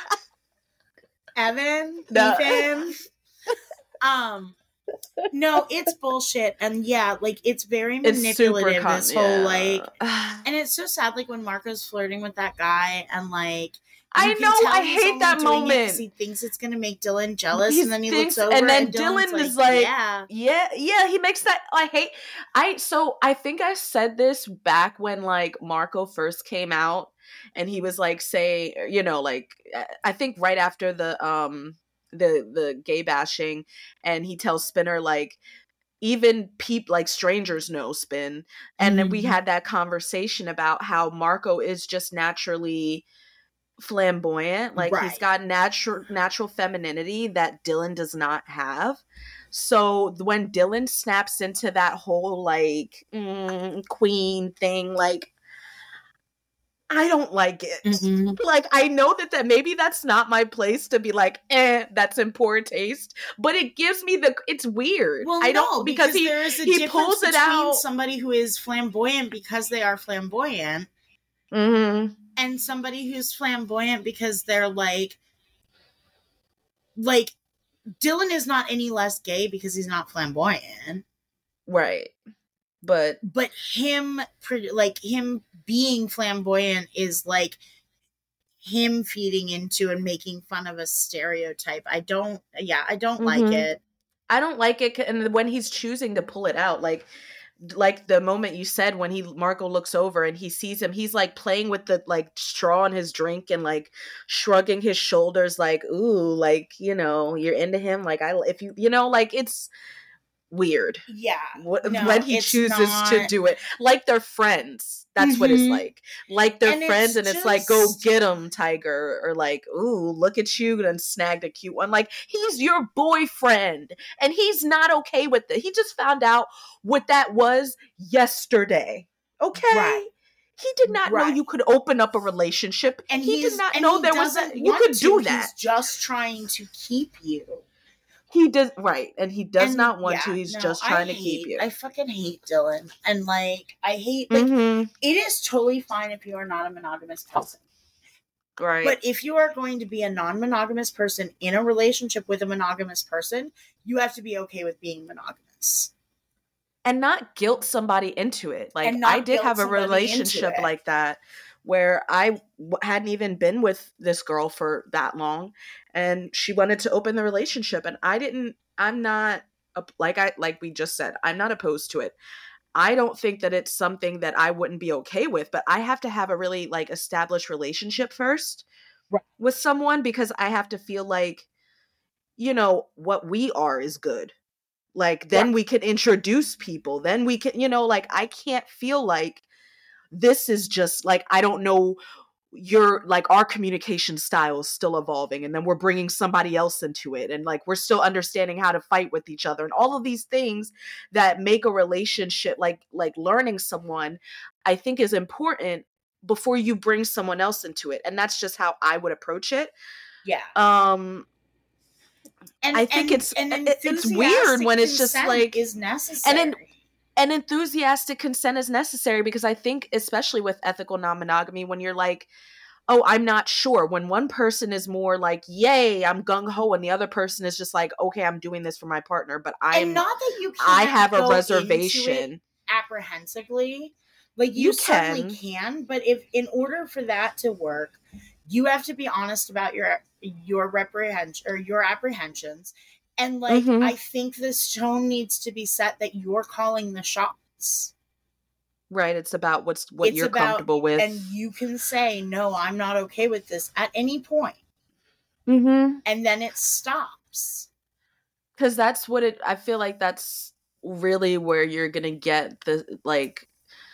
Evan? No. Ethan? um No, it's bullshit. And yeah, like it's very it's super manipulative, con- this whole yeah. like and it's so sad like when Marco's flirting with that guy and like I you can know, tell I he's hate only that doing it 'cause moment. he thinks it's gonna make Dylan jealous, He and then he thinks- looks over and then and Dylan's Dylan is like, yeah. Yeah, yeah, he makes that. I hate. I so I think I said this back when like Marco first came out, and he was like, say, you know, like I think right after the um the the gay bashing, and he tells Spinner like even peep like strangers know Spin, and then we Mhm. had that conversation about how Marco is just naturally flamboyant, like he's Right. got natural natural femininity that Dylan does not have. So when Dylan snaps into that whole like mm, queen thing, like I don't like it. Mhm. Like I know that that maybe that's not my place to be like, eh, that's in poor taste, but it gives me the it's weird. Well, I no, don't because, he there is a he difference pulls it between out. somebody who is flamboyant because they are flamboyant Mm-hmm. and somebody who's flamboyant because they're like like Dylan is not any less gay because he's not flamboyant, Right, but but him pre- like him being flamboyant is like him feeding into and making fun of a stereotype. I don't yeah, I don't like Mhm. it. I don't like it, and when he's choosing to pull it out, like, like the moment you said when he Marco looks over and he sees him, he's like playing with the like straw in his drink and like shrugging his shoulders, like, ooh, like you know, you're into him, like I if you you know, like it's weird Yeah. wh- No, when he it's chooses to not- do it, like they're friends. That's what it's Mhm. like. Like they're And it's friends, and it's like, go just- get him, Tiger, or like, ooh, look at you, and snagged a cute one. Like he's your boyfriend, and he's not okay with it. He just found out what that was yesterday. Okay, Right. he did not know Right. you could open up a relationship, And he he's, did not and know he there was doesn't that you want could to. do that. He's just trying to keep you. He does right, and he does And, not want yeah, to. He's no, just I trying to hate- keep you. I fucking hate Dylan. And like I hate like Mhm. it is totally fine if you are not a monogamous person. Right. But if you are going to be a non-monogamous person in a relationship with a monogamous person, you have to be okay with being monogamous. And not guilt somebody into it. Like And not I did guilt have a somebody into relationship it. like that where I w- hadn't even been with this girl for that long, and she wanted to open the relationship, and I didn't. I'm not op- like I like we just said. I'm not opposed to it. I don't think that it's something that I wouldn't be okay with, but I have to have a really like established relationship first Right. with someone, because I have to feel like, you know, what we are is good. Like then Right. we can introduce people. Then we can, you know, like I can't feel like this is just like, I don't know, your like our communication style is still evolving, and then we're bringing somebody else into it, and like we're still understanding how to fight with each other, and all of these things that make a relationship like like learning someone, I think is important before you bring someone else into it. And that's just how I would approach it. Yeah. Um And I think and, it's and it- it's weird enthusiastic when it's just consent like is necessary. and then and enthusiastic consent is necessary, because I think especially with ethical non-monogamy, when you're like, oh, I'm not sure, when one person is more like, yay, I'm gung-ho, and the other person is just like, okay, I'm doing this for my partner, but and I'm not that you can't I have a go into it reservation. apprehensively, Like you, You certainly can. can, but if in order for that to work, you have to be honest about your your reprehension or your apprehensions. And like Mhm. I think this tone needs to be set that you're calling the shots. Right, it's about what's what It's you're about comfortable with. and you can say, no, I'm not okay with this at any point. Mhm. And then it stops. Cuz that's what it I feel like that's really where you're going to get the like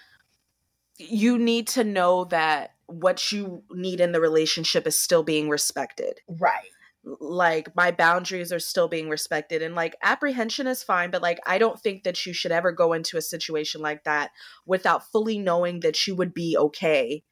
you need to know that what you need in the relationship is still being respected. Right. Like my boundaries are still being respected, and like apprehension is fine, but like I don't think that you should ever go into a situation like that without fully knowing that you would be okay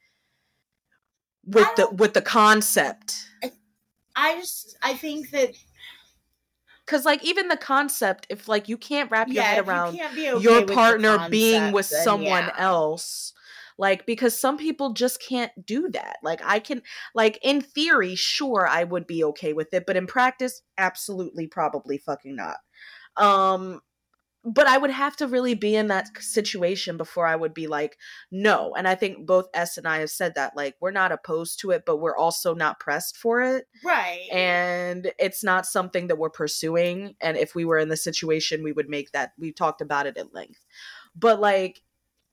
with I the don't- with the concept. I just I think that Cuz like even the concept, if like you can't wrap your yeah, head if around you can't be okay your with the partner being concept, with then someone yeah. else, like because some people just can't do that. Like I can like in theory, sure I would be okay with it, but in practice absolutely probably fucking not. Um but I would have to really be in that situation before I would be like, no. And I think both S and I have said that, like, we're not opposed to it, but we're also not pressed for it. Right. And it's not something that we're pursuing. And if we were in the situation, we would make that, we talked about it at length. But like,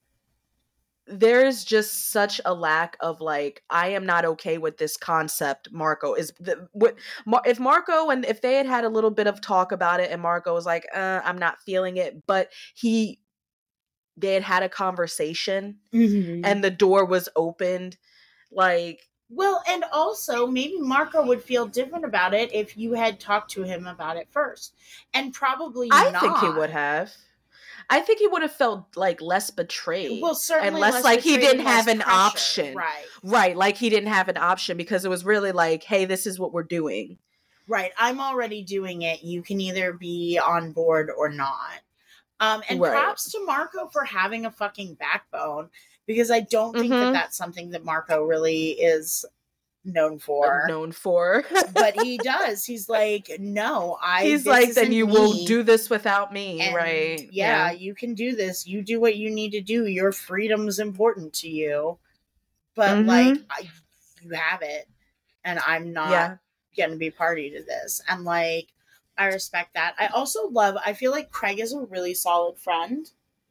there's just such a lack of like, I am not okay with this concept. Marco is the, what, if Marco and if they had had a little bit of talk about it and Marco was like, uh, I'm not feeling it, but he, they had had a conversation Mhm. and the door was opened. Like, Well, and also maybe Marco would feel different about it if you had talked to him about it first. And probably I not. think he would have. I think he would have felt like less betrayed. Well, certainly and less, less like he betrayed didn't and have less an pressure. option. Right. Right. Like he didn't have an option because it was really like, hey, this is what we're doing. Right. I'm already doing it. You can either be on board or not. Um, and Right. props to Marco for having a fucking backbone, because I don't think that Mhm. that's something that Marco really is known for. known for. But he does. He's like, no, I. He's this like, then isn't you me. will do this without me, And right? yeah, you can do this. You do what you need to do. Your freedom's important to you. But Mhm. like, I, you have it, and I'm not Yeah. going to be party to this. And like, I respect that. I also love. I feel like Craig is a really solid friend.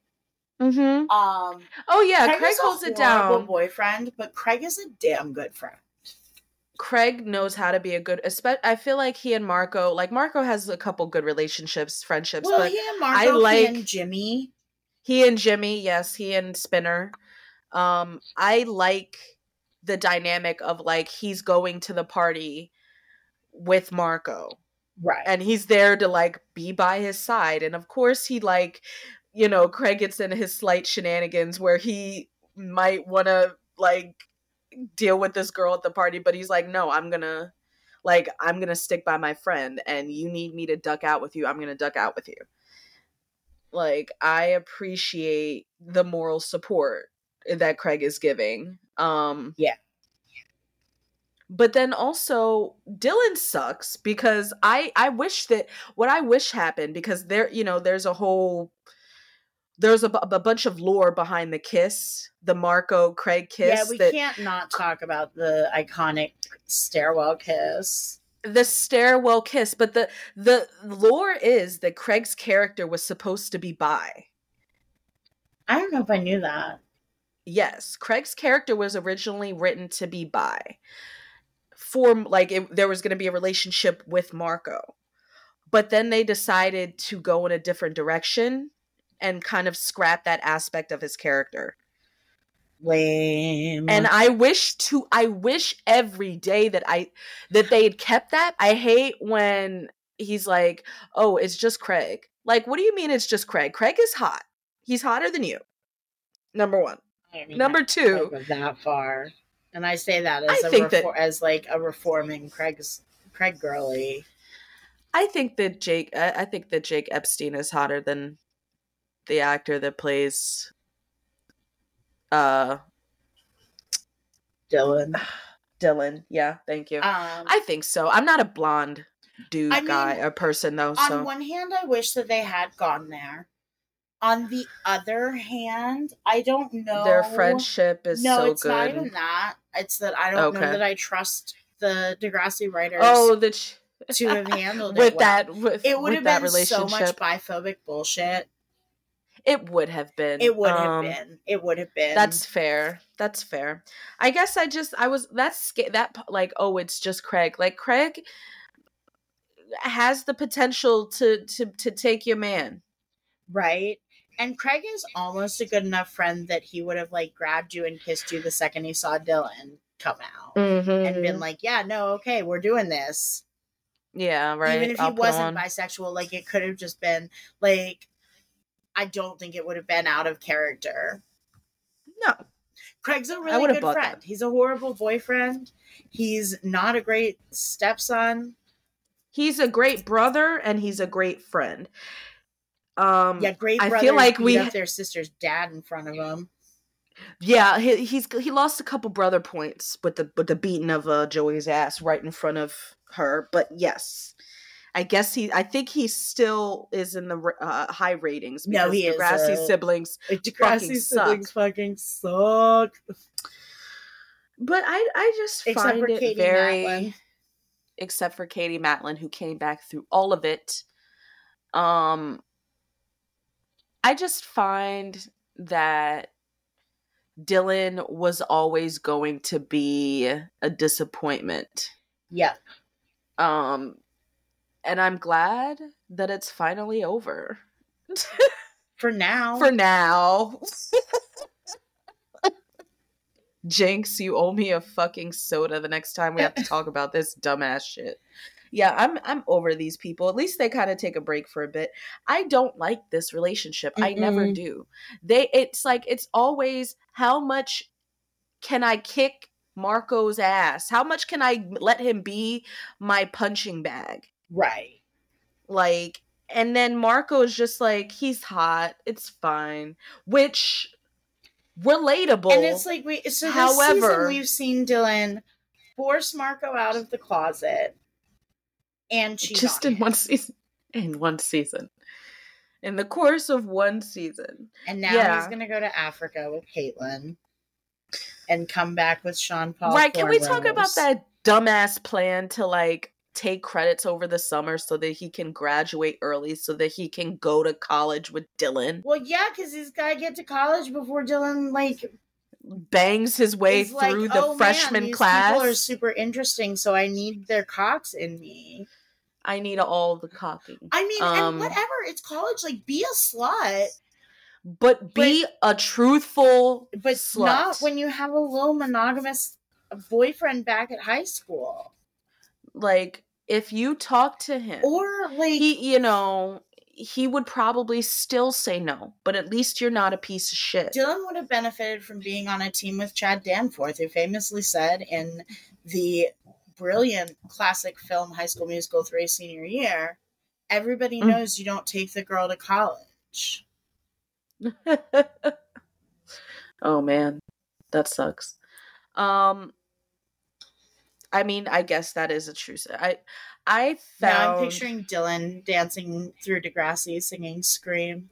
Mhm. Um, Oh yeah, Craig, Craig is a holds it horrible down. boyfriend, but Craig is a damn good friend. Craig knows how to be a good. Espe- I feel like he and Marco, like Marco has a couple good relationships, friendships, Well, but he and I Marco, like he and Jimmy. he and Jimmy, yes, he and Spinner. Um, I like the dynamic of like he's going to the party with Marco. Right. And he's there to like be by his side. And of course he like, you know, Craig gets into his slight shenanigans where he might want to like deal with this girl at the party, but he's like, no, I'm gonna like I'm gonna stick by my friend, and you need me to duck out with you, I'm gonna duck out with you. Like, I appreciate the moral support that Craig is giving. Um Yeah. But then also Dylan sucks because I I wish that what I wish happened, because there, you know, there's a whole there's a, a bunch of lore behind the kiss, the Marco Craig kiss. Yeah, we that can't not talk about the iconic stairwell kiss. The stairwell kiss, but the the lore is that Craig's character was supposed to be bi. I don't know if I knew that. Yes, Craig's character was originally written to be bi. For like it, there was going to be a relationship with Marco. But then they decided to go in a different direction and kind of scrap that aspect of his character. Lame. And I wish to I wish every day that I that they had kept that. I hate when he's like, "Oh, it's just Craig." Like, what do you mean it's just Craig? Craig is hot. He's hotter than you. Number one. I don't even Number have to two. go that far. And I say that as I a think that- refor- as like a reforming Craig's Craig girly. I think that Jake I, I think that Jake Epstein is hotter than the actor that plays uh Dylan. Dylan. Yeah, thank you. Um, I think so. I'm not a blonde dude I mean, guy or person though, on so one hand, I wish that they had gone there. On the other hand, I don't know. Their friendship is no, so it's not good. even that. It's that I don't know Okay. that I trust the Degrassi writers Oh, the ch- to have handled with it well. that with, It would with have that been so much relationship. biphobic bullshit. It would have been. It would have um, been. It would have been. That's fair. That's fair. I guess I just I was that's sca- that p- like oh it's just Craig. Like Craig has the potential to to to take your man. right. And Craig is almost a good enough friend that he would have like grabbed you and kissed you the second he saw Dylan come out Mm-hmm. and been like, "Yeah, no, okay, we're doing this." Yeah, right. Even if he I'll put wasn't on. bisexual, like it could have just been like, I don't think it would have been out of character. No. Craig's a I really would have good bought friend. that. He's a horrible boyfriend. He's not a great stepson. He's a great brother and he's a great friend. Um Yeah, great I brothers feel like beat we up their sister's dad in front of him. Yeah, he, he's he lost a couple brother points with the with the beating of uh, Joey's ass right in front of her, but yes, I guess he. I think he still is in the uh, high ratings because No, he is, Degrassi uh, siblings. Like, fucking Degrassi suck. siblings fucking suck. But I I just Except find for it Katie very, Matlin. except for Katie Matlin who came back through all of it. Um, I just find that Dylan was always going to be a disappointment. Yeah. Um, and I'm glad that it's finally over. For now. For now. Jinx, you owe me a fucking soda the next time we have to talk about this dumbass shit. Yeah, I'm I'm over these people. At least they kind of take a break for a bit. I don't like this relationship. I never Mm-mm. do. They it's like it's always how much can I kick Marco's ass? How much can I let him be my punching bag? Right. Like, and then Marco is just like, he's hot, it's fine, which relatable. And it's like we so this However- season we've seen Dylan force Marco out of the closet and cheat just on in him. one season. In one season. In the course of one season. And now Yeah. he's gonna go to Africa with Caitlin and come back with Sean Paul. Right, can we talk Thornrose. about that dumbass plan to like take credits over the summer so that he can graduate early so that he can go to college with Dylan? Well, yeah, because he's got to get to college before Dylan like Bangs his way is like, through the oh, freshman man, these class. people are super interesting, so I need their cocks in me. I need all the cocking. I mean, Um, and whatever, it's college. Like, be a slut, But be a truthful but slut. not when you have a little monogamous boyfriend back at high school, Like, if you talk to him, or like he, you know, he would probably still say no. But at least you're not a piece of shit. Dylan would have benefited from being on a team with Chad Danforth, who famously said in the brilliant classic film High School Musical three senior year, everybody Mm. knows you don't take the girl to college. Oh man, that sucks. Um, I mean, I guess that is a true. se- I, I found. Now I'm picturing Dylan dancing through Degrassi singing "Scream."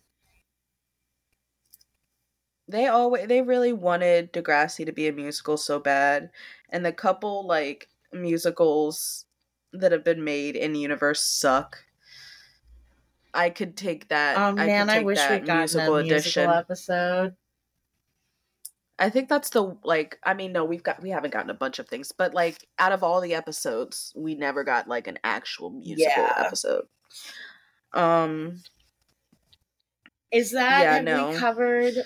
They always they really wanted Degrassi to be a musical so bad, and the couple like musicals that have been made in universe suck. I could take that. Um, I man, could I take wish that we'd gotten musical a edition. musical episode. I think that's the like. I mean, no, we've got we haven't gotten a bunch of things, but like out of all the episodes, we never got like an actual musical Yeah. episode. Um, Is that Yeah, have no. we covered?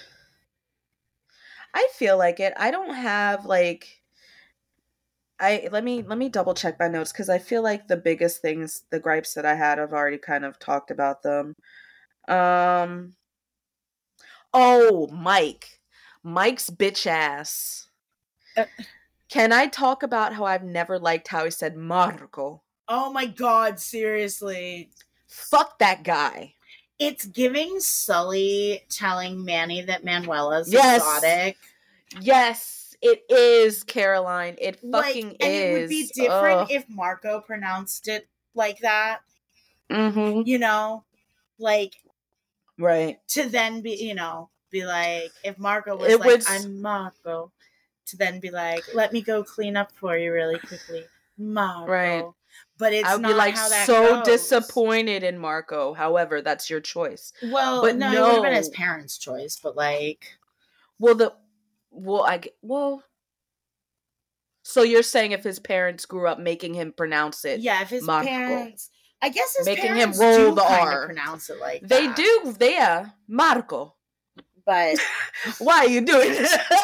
I feel like it. I don't have like. I let me let me double check my notes because I feel like the biggest things, the gripes that I had, I've already kind of talked about them. Um. Oh, Mike. Mike's bitch ass. Uh. Can I talk about how I've never liked how he said Marco? Oh my god, seriously. Fuck that guy. It's giving Sully telling Manny that Manuela's Yes. exotic. Yes, it is, Caroline. It Like, fucking and is. it would be different if Marco pronounced it like that. Mm-hmm. You know? Like, Right. To then be, you know, be like, if Marco was It like, was- I'm Marco, to then be like, let me go clean up for you really quickly, Marco. Right. But it's I would not be like how that so goes. disappointed in Marco. However, that's your choice. Well, But no, it would have been his no. parents' choice, but like, Well, the well, I g- well. So you're saying if his parents grew up making him pronounce it, yeah, if his Marco. parents, I guess his Making him parents roll do the kind of R. pronounce it like They that. do, yeah, Marco. But Why are you doing that?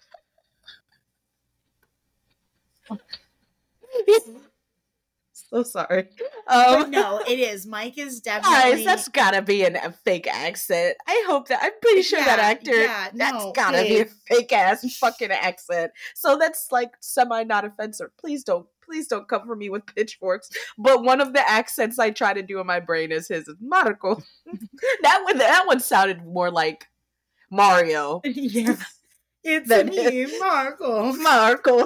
So sorry. but Um, no, it is. Mike is guys, definitely. that's gotta be an, a fake accent. I hope that. I'm pretty sure that Yeah, actor. yeah, that's no, gotta be a babe. fake ass fucking accent. So that's like semi not offensive. Please don't. Please don't come for me with pitchforks. But one of the accents I try to do in my brain is his Marco. that one. That one sounded more like Mario. Yeah, it's Than me, Marco. Marco.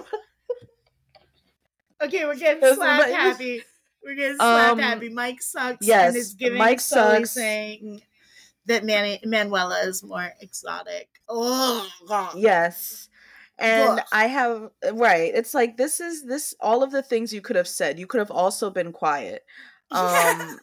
Okay, we're getting It's- slap but- happy. We're getting slap Um, happy. Mike sucks, yes, and is giving Mike Sully sucks. saying that Manny, Manuela is more exotic. Oh, God. Yes. And Ugh. I have right. It's like this is this all of the things you could have said. You could have also been quiet. Um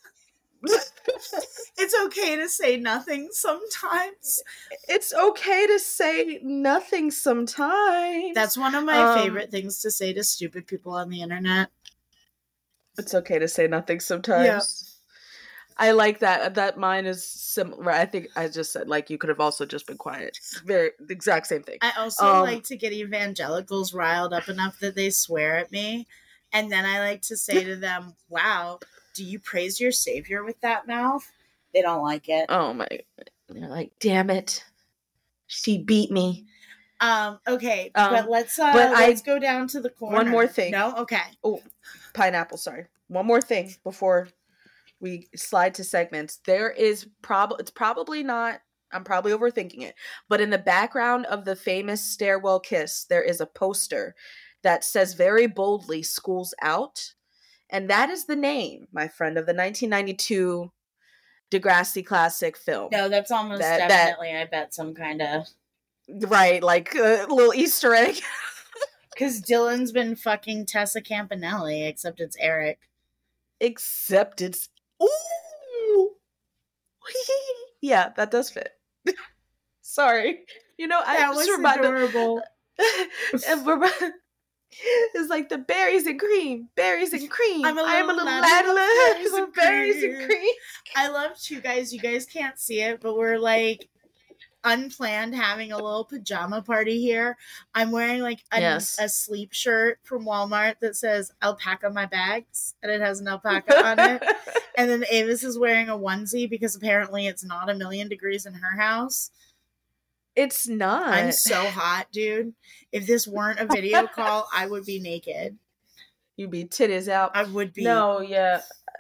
It's okay to say nothing sometimes. it's okay to say nothing sometimes. That's one of my Um, favorite things to say to stupid people on the internet. It's okay to say nothing sometimes. I like that. That mine is similar. I think I just said like you could have also just been quiet. Very the exact same thing. I also Um, like to get evangelicals riled up enough that they swear at me. And then I like to say to them, wow, do you praise your Savior with that mouth? They don't like it. Oh my! They're like, damn it, she beat me. Um, okay, Um, but let's uh but I- let's go down to the corner. one more thing. No? Okay. Oh, pineapple. Sorry. One more thing before we slide to segments. There is probably it's probably not. I'm probably overthinking it, but in the background of the famous stairwell kiss, there is a poster that says very boldly "School's Out," and that is the name, my friend, of the nineteen ninety-two Degrassi classic film. No, that's almost That- that- definitely, I bet, some kind of Right, like a little Easter egg. because Dylan's been fucking Tessa Campanelli, except it's Eric. Except it's ooh, yeah, that does fit. Sorry, you know I That just was reminded. adorable. and remi- it's like the berries and cream, berries and cream. I'm a I am a little little lad with lad berries with and berries and cream. cream. I love you guys. You guys can't see it, but we're like unplanned having a little pajama party here. I'm wearing like a, Yes. a sleep shirt from Walmart that says alpaca my bags, and it has an alpaca on it. And then Avis is wearing a onesie because apparently it's not a million degrees in her house. It's not. I'm so hot, dude. If this weren't a video call, I would be naked. You be titties out. I would be. No, yeah.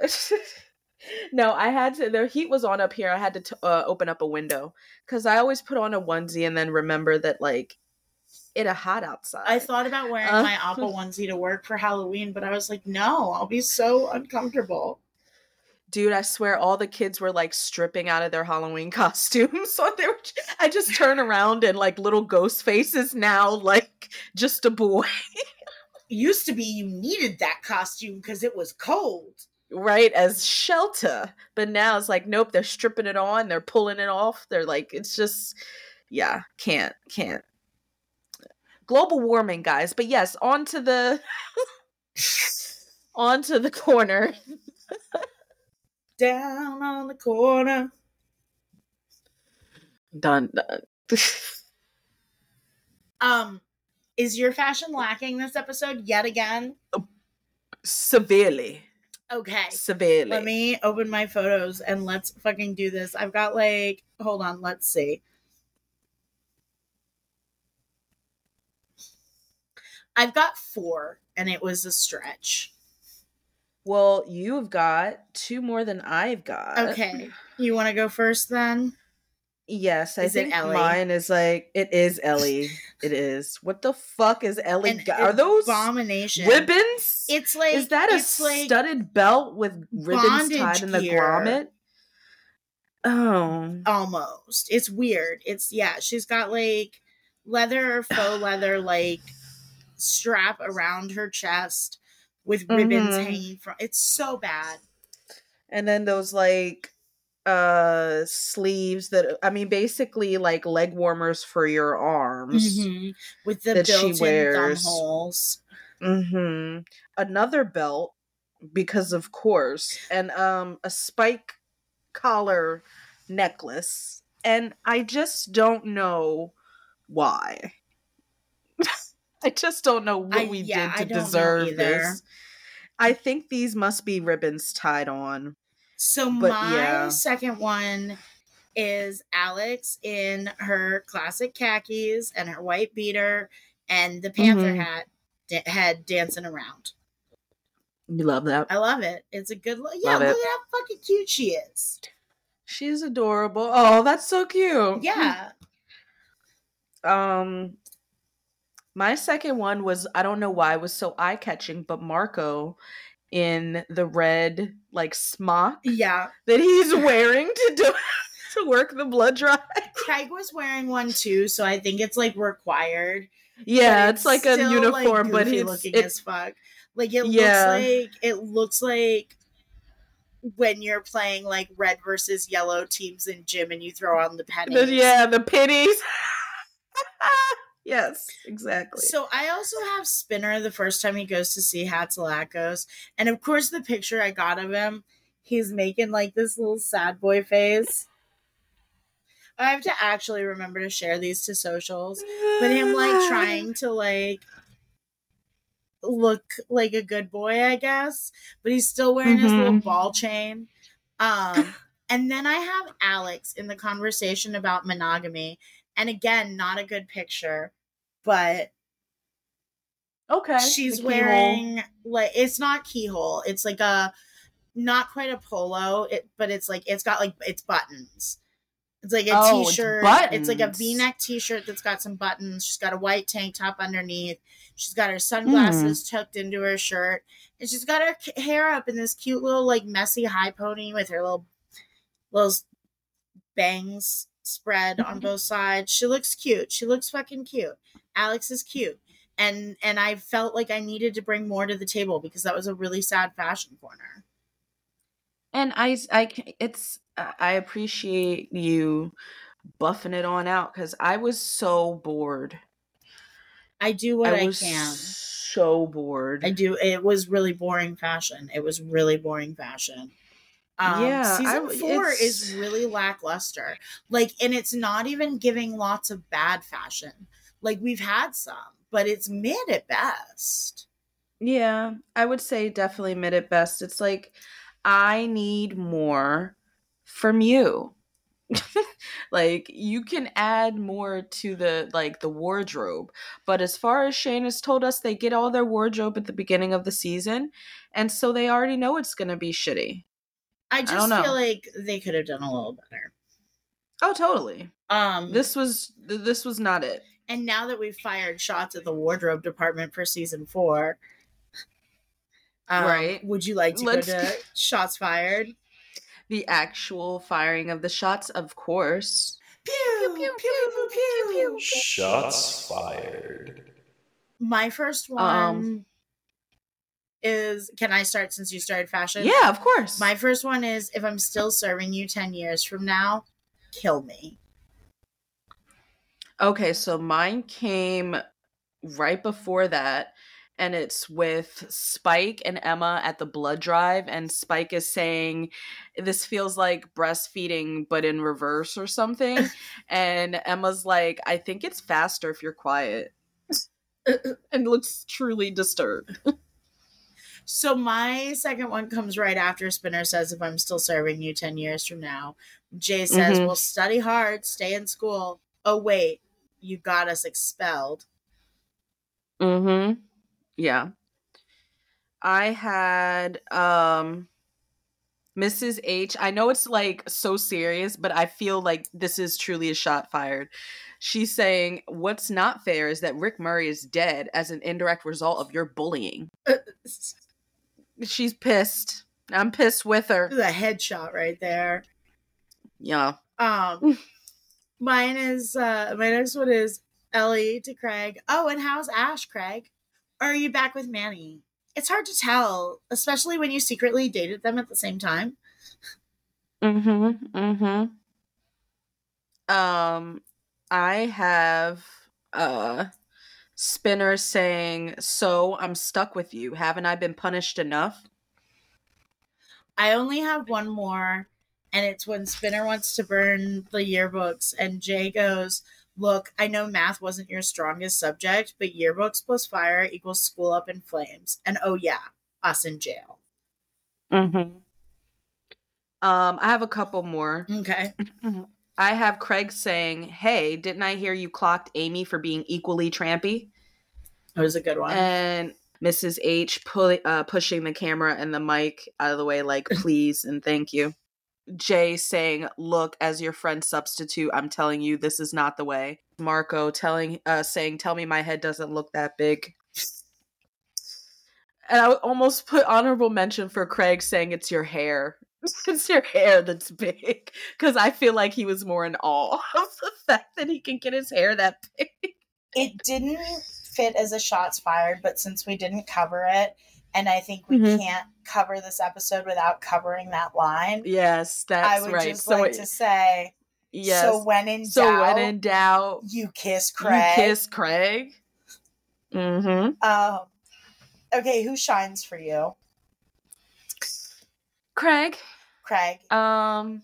No, I had to. The heat was on up here. I had to t- uh, open up a window because I always put on a onesie and then remember that like it a hot outside. I thought about wearing Uh. my Appa onesie to work for Halloween, but I was like, no, I'll be so uncomfortable. Dude, I swear all the kids were like stripping out of their Halloween costumes. So they were, I just turn around and like little ghost faces now, like just a boy, It used to be you needed that costume because it was cold. right? As shelter. But now it's like, nope, they're stripping it on, they're pulling it off. They're like, it's just, yeah, can't, can't. Global warming, guys. But yes, on to the, on to the corner. Down on the corner. Done, done. Um, is your fashion lacking this episode yet again? Severely. Okay. Severely. Let me open my photos and let's fucking do this. I've got like, hold on, let's see. I've got four, and it was a stretch. Well, you've got two more than I've got. Okay. You want to go first then? Yes, I Is it think Ellie? mine is like it is Ellie. It is. What the fuck is Ellie? An got? Are those abomination. ribbons? It's like is that a it's like studded belt with ribbons bondage tied in the gear. grommet? Oh. almost. It's weird. It's, yeah, she's got like leather or faux leather, like strap around her chest with ribbons Mhm. hanging from. It's so bad. And then those like uh sleeves that I mean basically like leg warmers for your arms Mm-hmm. With the that she built-in thumb wears. holes. Mm-hmm. Another belt, because of course, and um a spike collar necklace. And I just don't know why. I just don't know what I we yeah, did I to don't know deserve either. this. I think these must be ribbons tied on. So But my yeah. second one is Alex in her classic khakis and her white beater and the panther Mhm. hat da- head dancing around. You love that. I love it. It's a good look. Yeah, Love look it. at how fucking cute she is. She's adorable. Oh, that's so cute. Yeah. Um my second one was, I don't know why it was so eye-catching, but Marco in the red like smock Yeah. that he's wearing to do to work the blood drive. Craig was wearing one too, so I think it's like required. Yeah, But it's, like a still, uniform, like, but goofy it's looking it, as fuck. Like it Yeah. looks like it looks like when you're playing like red versus yellow teams in gym and you throw on the pennies. the, yeah, the pennies. Yes, exactly. So I also have Spinner the first time he goes to see Hatzilakos. And of course the picture I got of him, he's making like this little sad boy face. I have to actually remember to share these to socials. But him like trying to like look like a good boy, I guess. But he's still wearing his little Mhm. ball chain. Um, and then I have Alex in the conversation about monogamy. And again, not a good picture, but Okay. she's the keyhole. wearing like it's not keyhole. It's like a not quite a polo, it but it's like it's got like it's buttons. It's like a Oh, it's t-shirt. It's like a buttons. V-neck t-shirt that's got some buttons. She's got a white tank top underneath. She's got her sunglasses Mm. tucked into her shirt, and she's got her k- hair up in this cute little like messy high pony with her little little bangs spread on both sides. She looks cute. She looks fucking cute. Alex is cute. And and I felt like I needed to bring more to the table because that was a really sad fashion corner. And I, I, c- it's, I appreciate you buffing it on out because I was so bored. I do what I I, was can. so bored. I do. It was really boring fashion. It was really boring fashion. Um, Yeah, I season w- four it's- is really lackluster. Like, and it's not even giving lots of bad fashion. Like we've had some, but it's mid at best. Yeah, I would say definitely mid at best. It's like, I need more from you. Like, you can add more to the like the wardrobe, but as far as Shane has told us, they get all their wardrobe at the beginning of the season, and so they already know it's gonna be shitty. I don't just know. feel like they could have done a little better. Oh, totally. Um, This was th- this was not it. and now that we've fired shots at the wardrobe department for season four, um, Right. would you like to Let's- go to shots fired? The actual firing of the shots, of course. Pew pew pew pew pew pew. Shots fired. My first one Um, is. Can I start since you started fashion? Yeah, of course. My first one is if I'm still serving you ten years from now, kill me. Okay, so mine came right before that, and it's with Spike and Emma at the blood drive, and Spike is saying this feels like breastfeeding but in reverse or something, and Emma's like, I think it's faster if you're quiet. And looks truly disturbed. So my second one comes right after Spinner says if I'm still serving you ten years from now. Jay says, Mhm. well, study hard, stay in school. Oh, wait, you got us expelled. Mm-hmm. Yeah. I had um Missus H. I know it's like so serious, but I feel like this is truly a shot fired. She's saying, what's not fair is that Rick Murray is dead as an indirect result of your bullying. She's pissed. I'm pissed with her. The headshot right there. Yeah. Um, mine is uh, my next one is Ellie to Craig. Oh, and how's Ash, Craig? Or are you back with Manny? It's hard to tell, especially when you secretly dated them at the same time. Mm-hmm. Mm-hmm. Um, I have uh Spinner saying, "So I'm stuck with you. Haven't I been punished enough?" I only have one more, and it's when Spinner wants to burn the yearbooks, and Jay goes, "Look, I know math wasn't your strongest subject, but yearbooks plus fire equals school up in flames. And oh yeah, us in jail." Mm-hmm. Um, I have a couple more. Okay. I have Craig saying, "Hey, didn't I hear you clocked Amy for being equally trampy?" That was a good one. And Missus H pull, uh, pushing the camera and the mic out of the way, like, please and thank you. Jay saying, "Look, as your friend substitute, I'm telling you, this is not the way." Marco telling, uh, saying, "Tell me my head doesn't look that big." And I would almost put honorable mention for Craig saying, "It's your hair. It's your hair that's big." Because I feel like he was more in awe of the fact that he can get his hair that big. It didn't fit as a shots fired, but since we didn't cover it, and I think we Mhm. can't cover this episode without covering that line, Yes, I that's would right. just So like it- to say, yes. so when in So doubt, when in doubt, you kiss Craig. you kiss Craig. Mm-hmm. Um, okay, who shines for you? Craig. Craig. Um.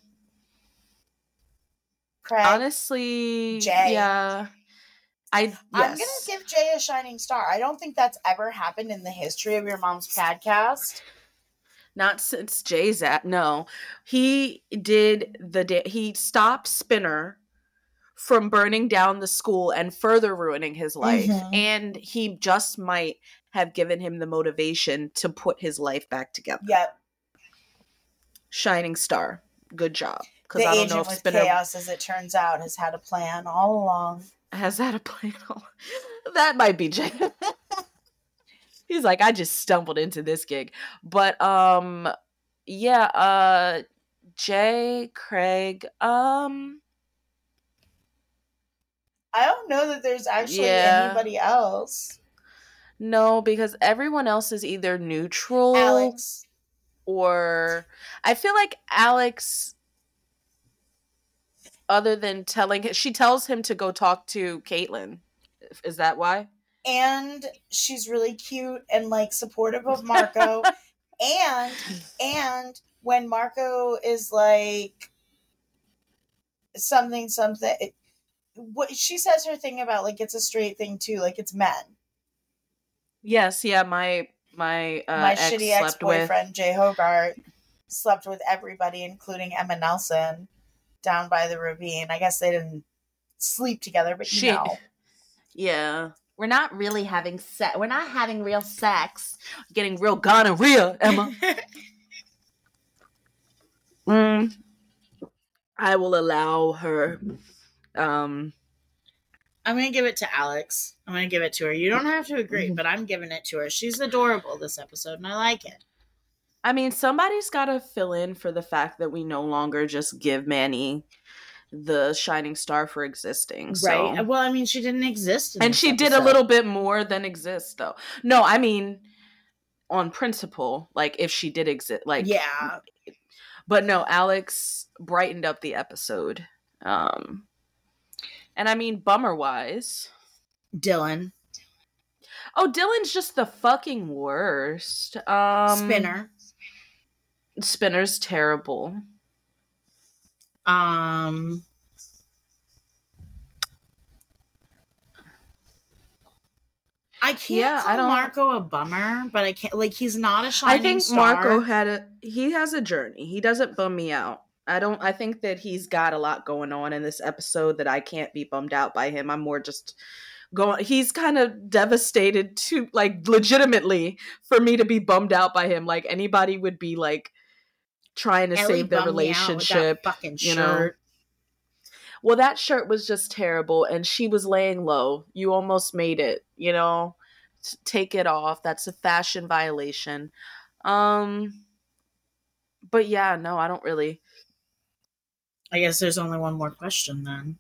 Craig. Honestly, Jay. yeah. I yes. I'm gonna give Jay a shining star. I don't think that's ever happened in the history of your mom's podcast. Not since Jay's at no. He did the da- he stopped Spinner from burning down the school and further ruining his life. Mhm. And he just might have given him the motivation to put his life back together. Yep. Shining star. Good job. Because The I don't agent know if with Spinner chaos, as it turns out, has had a plan all along. has that a plan. That might be Jay. He's like, I just stumbled into this gig. But um yeah, uh Jay, Craig, um I don't know that there's actually Yeah. anybody else. no, because everyone else is either neutral Alex. or I feel like Alex, other than telling him, she tells him to go talk to Caitlin. Is that why? And she's really cute and like supportive of Marco. and and when Marco is like something something what she says her thing about like it's a straight thing too, like it's men. Yes, yeah, my my uh My ex shitty slept ex-boyfriend Jay Hogart slept with everybody, including Emma Nelson, down by the ravine. I guess they didn't sleep together, but you Shit. know. with Yeah. We're not really having sex. We're not having real sex. Getting real gonorrhea, Emma. Mm, I will allow her. Um, I'm gonna give it to Alex. I'm gonna give it to her. You don't have to agree, but I'm giving it to her. She's adorable this episode, and I like it. I mean, somebody's got to fill in for the fact that we no longer just give Manny the shining star for existing. So. Right? Well, I mean, she didn't exist in And this she did a episode. little bit more than exist, though. No, I mean, on principle, like if she did exist, like Yeah. But no, Alex brightened up the episode. Um, and I mean, bummer wise, Dylan. oh, Dylan's just the fucking worst. Um, Spinner. Spinner's terrible. Um I can't Yeah, call I don't- Marco a bummer, but I can't like he's not a shining I think star. Marco had a he has a journey. He doesn't bum me out. I don't I think that he's got a lot going on in this episode that I can't be bummed out by him. I'm more just going he's kind of devastated to like legitimately for me to be bummed out by him. Like anybody would be like trying to Ellie save their bummed me out with that relationship. fucking you know. shirt. Well, that shirt was just terrible and she was laying low. You almost made it, you know. T- Take it off. That's a fashion violation. Um but yeah, no, I don't really I guess there's only one more question then.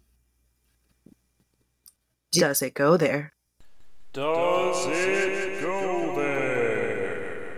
Does it go there? Does it go there?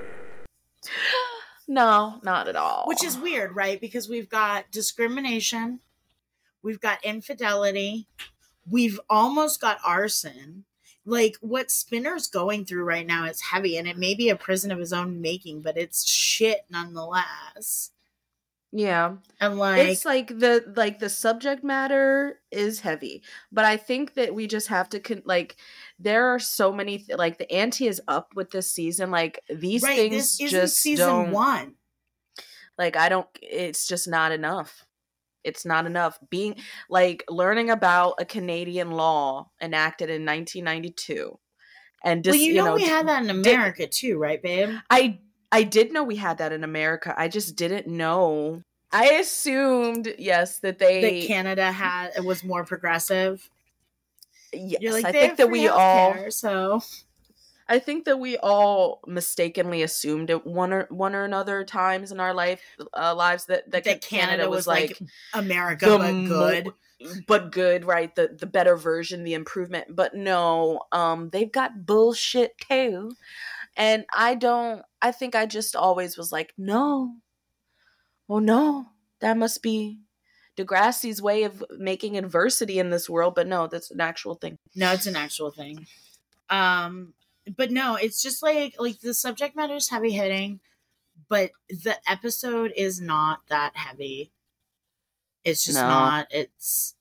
No, not at all. Which is weird, right? Because we've got discrimination, we've got infidelity, we've almost got arson. Like, what Spinner's going through right now is heavy, and it may be a prison of his own making, but it's shit nonetheless. Yeah. And like, It's like the like the subject matter is heavy, but I think that we just have to con- like there are so many th- like the ante is up with this season. Like these right, things this isn't just season don't one. like I don't it's just not enough. It's not enough. Being like learning about a Canadian law enacted in nineteen ninety-two and just Well, you you know, know we d- had that in America too, right, babe? I I did know we had that in America. I just didn't know. I assumed yes that they That Canada had it was more progressive. yes, You're like, I they think have that free we all healthcare, so I think that we all mistakenly assumed at one or one or another times in our life uh, lives that that, that Canada, Canada was was like, like America, the but mo- good. but good, right? The the better version, the improvement. But no, um, they've got bullshit too, and I don't. I think I just always was like, no, oh no, that must be Degrassi's way of making adversity in this world. But no, that's an actual thing. No, it's an actual thing. Um, but no, it's just like like the subject matter is heavy hitting, but the episode is not that heavy. It's just No. not. It's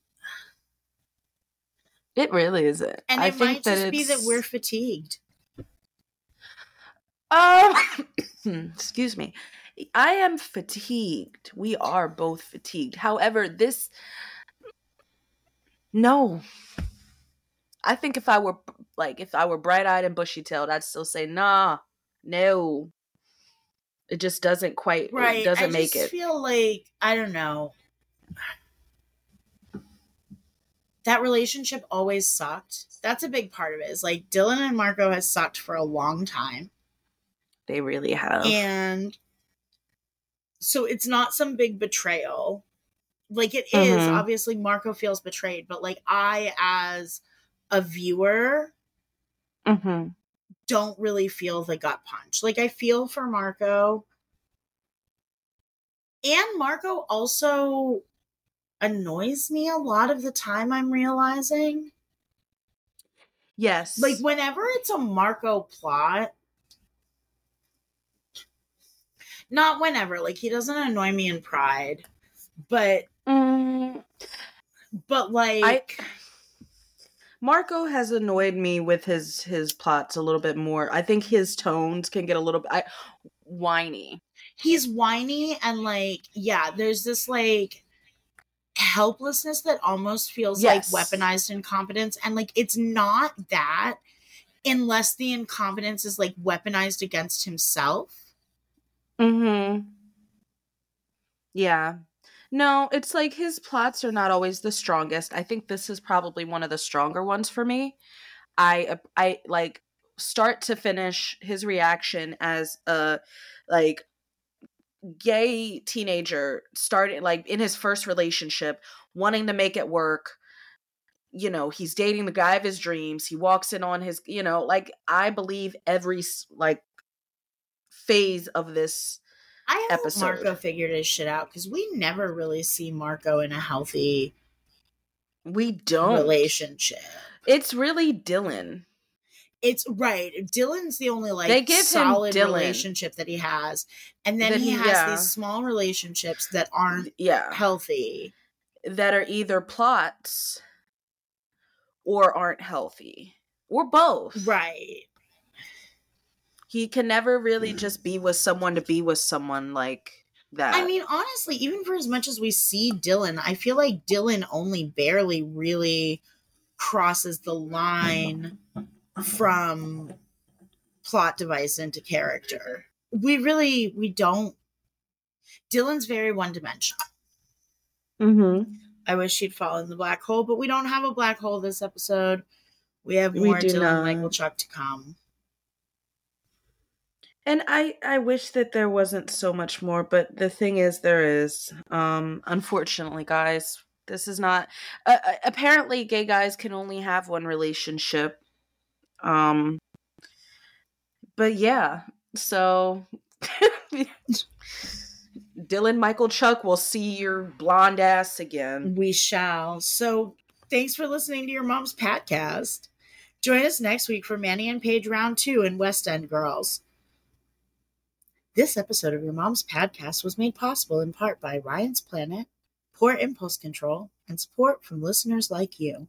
It really isn't. and I it think might that just be that it's- we're fatigued. Um, excuse me. I am fatigued. We are both fatigued. However, this. No. I think if I were, like, if I were bright eyed and bushy tailed, I'd still say, nah, no. It just doesn't quite, Right. it doesn't I make just it. feel like I don't know. That relationship always sucked. That's a big part of it. Is like Dylan and Marco has sucked for a long time. They really have. And so it's not some big betrayal. Like it is, Mhm. obviously Marco feels betrayed, but like I as a viewer Mm-hmm. don't really feel the gut punch. Like I feel for Marco. And Marco also annoys me a lot of the time, I'm realizing. Yes. Like whenever it's a Marco plot, not whenever, like he doesn't annoy me in Pride, but Mm, but like I. Marco has annoyed me with his his plots a little bit more. I think his tones can get a little bit I, whiny. he's whiny and like yeah, there's this like helplessness that almost feels Yes. like weaponized incompetence, and like it's not that unless the incompetence is like weaponized against himself. Mm-hmm. Yeah. No, it's like his plots are not always the strongest. I think this is probably one of the stronger ones for me. I I like start to finish his reaction as a like gay teenager starting like in his first relationship, wanting to make it work. You know, he's dating the guy of his dreams. He walks in on his, you know, like I believe every s- like phase of this I hope episode. Marco figured his shit out because we never really see Marco in a healthy We don't. relationship. It's really Dylan. It's right. Dylan's the only like They give him solid Dylan. relationship that he has, and then That he he- has yeah. these small relationships that aren't Yeah. healthy. That are either plots or aren't healthy. Or both. Right. He can never really just be with someone to be with someone like that. I mean, honestly, even for as much as we see Dylan, I feel like Dylan only barely really crosses the line from plot device into character. We really, we don't. Dylan's very one dimensional. Mm-hmm. I wish she'd fall in the black hole, but we don't have a black hole this episode. We have We more do Dylan not. Michael Chuck to come. And I, I wish that there wasn't so much more, but the thing is, there is. Um, unfortunately, guys, this is not. Uh, uh, apparently, gay guys can only have one relationship. Um, but yeah, so Dylan Michael Chuck will see your blonde ass again. We shall. So thanks for listening to your mom's podcast. Join us next week for Manny and Paige round two in West End Girls. This episode of Your Mom's Podcast was made possible in part by Ryan's Planet, Poor Impulse Control, and support from listeners like you.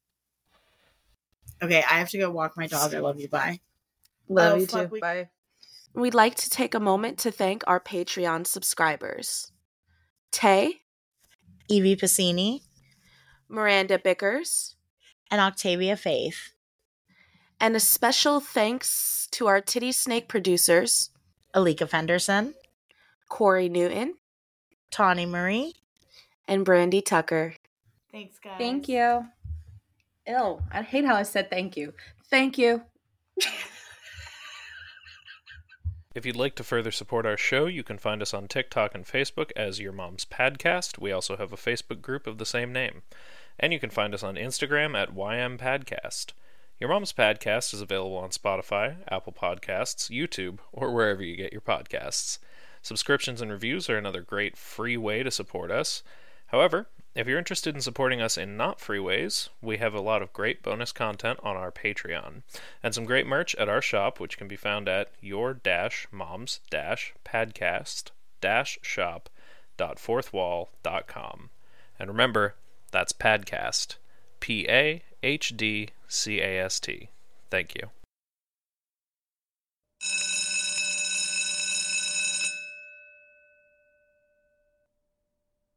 Okay, I have to go walk my dog. I love you. Bye. Love Oh, you fuck, too. we- Bye. We'd like to take a moment to thank our Patreon subscribers. Tay, Evie Piscini, Miranda Bickers, and Octavia Faith. and a special thanks to our Titty Snake producers, Alika Fenderson, Corey Newton, Tawny Marie. and Brandy Tucker. Thanks, guys. Thank you. Ew, I hate how I said thank you. Thank you. If you'd like to further support our show, you can find us on TikTok and Facebook as Your Mom's Padcast. We also have a Facebook group of the same name. And you can find us on Instagram at Y M Padcast. Your Mom's Padcast is available on Spotify, Apple Podcasts, YouTube, or wherever you get your podcasts. Subscriptions and reviews are another great free way to support us. However, if you're interested in supporting us in not free ways, we have a lot of great bonus content on our Patreon, and some great merch at our shop, which can be found at your-moms-padcast-shop.fourthwall dot com. And remember, that's Padcast. P A H D C A S T. Thank you.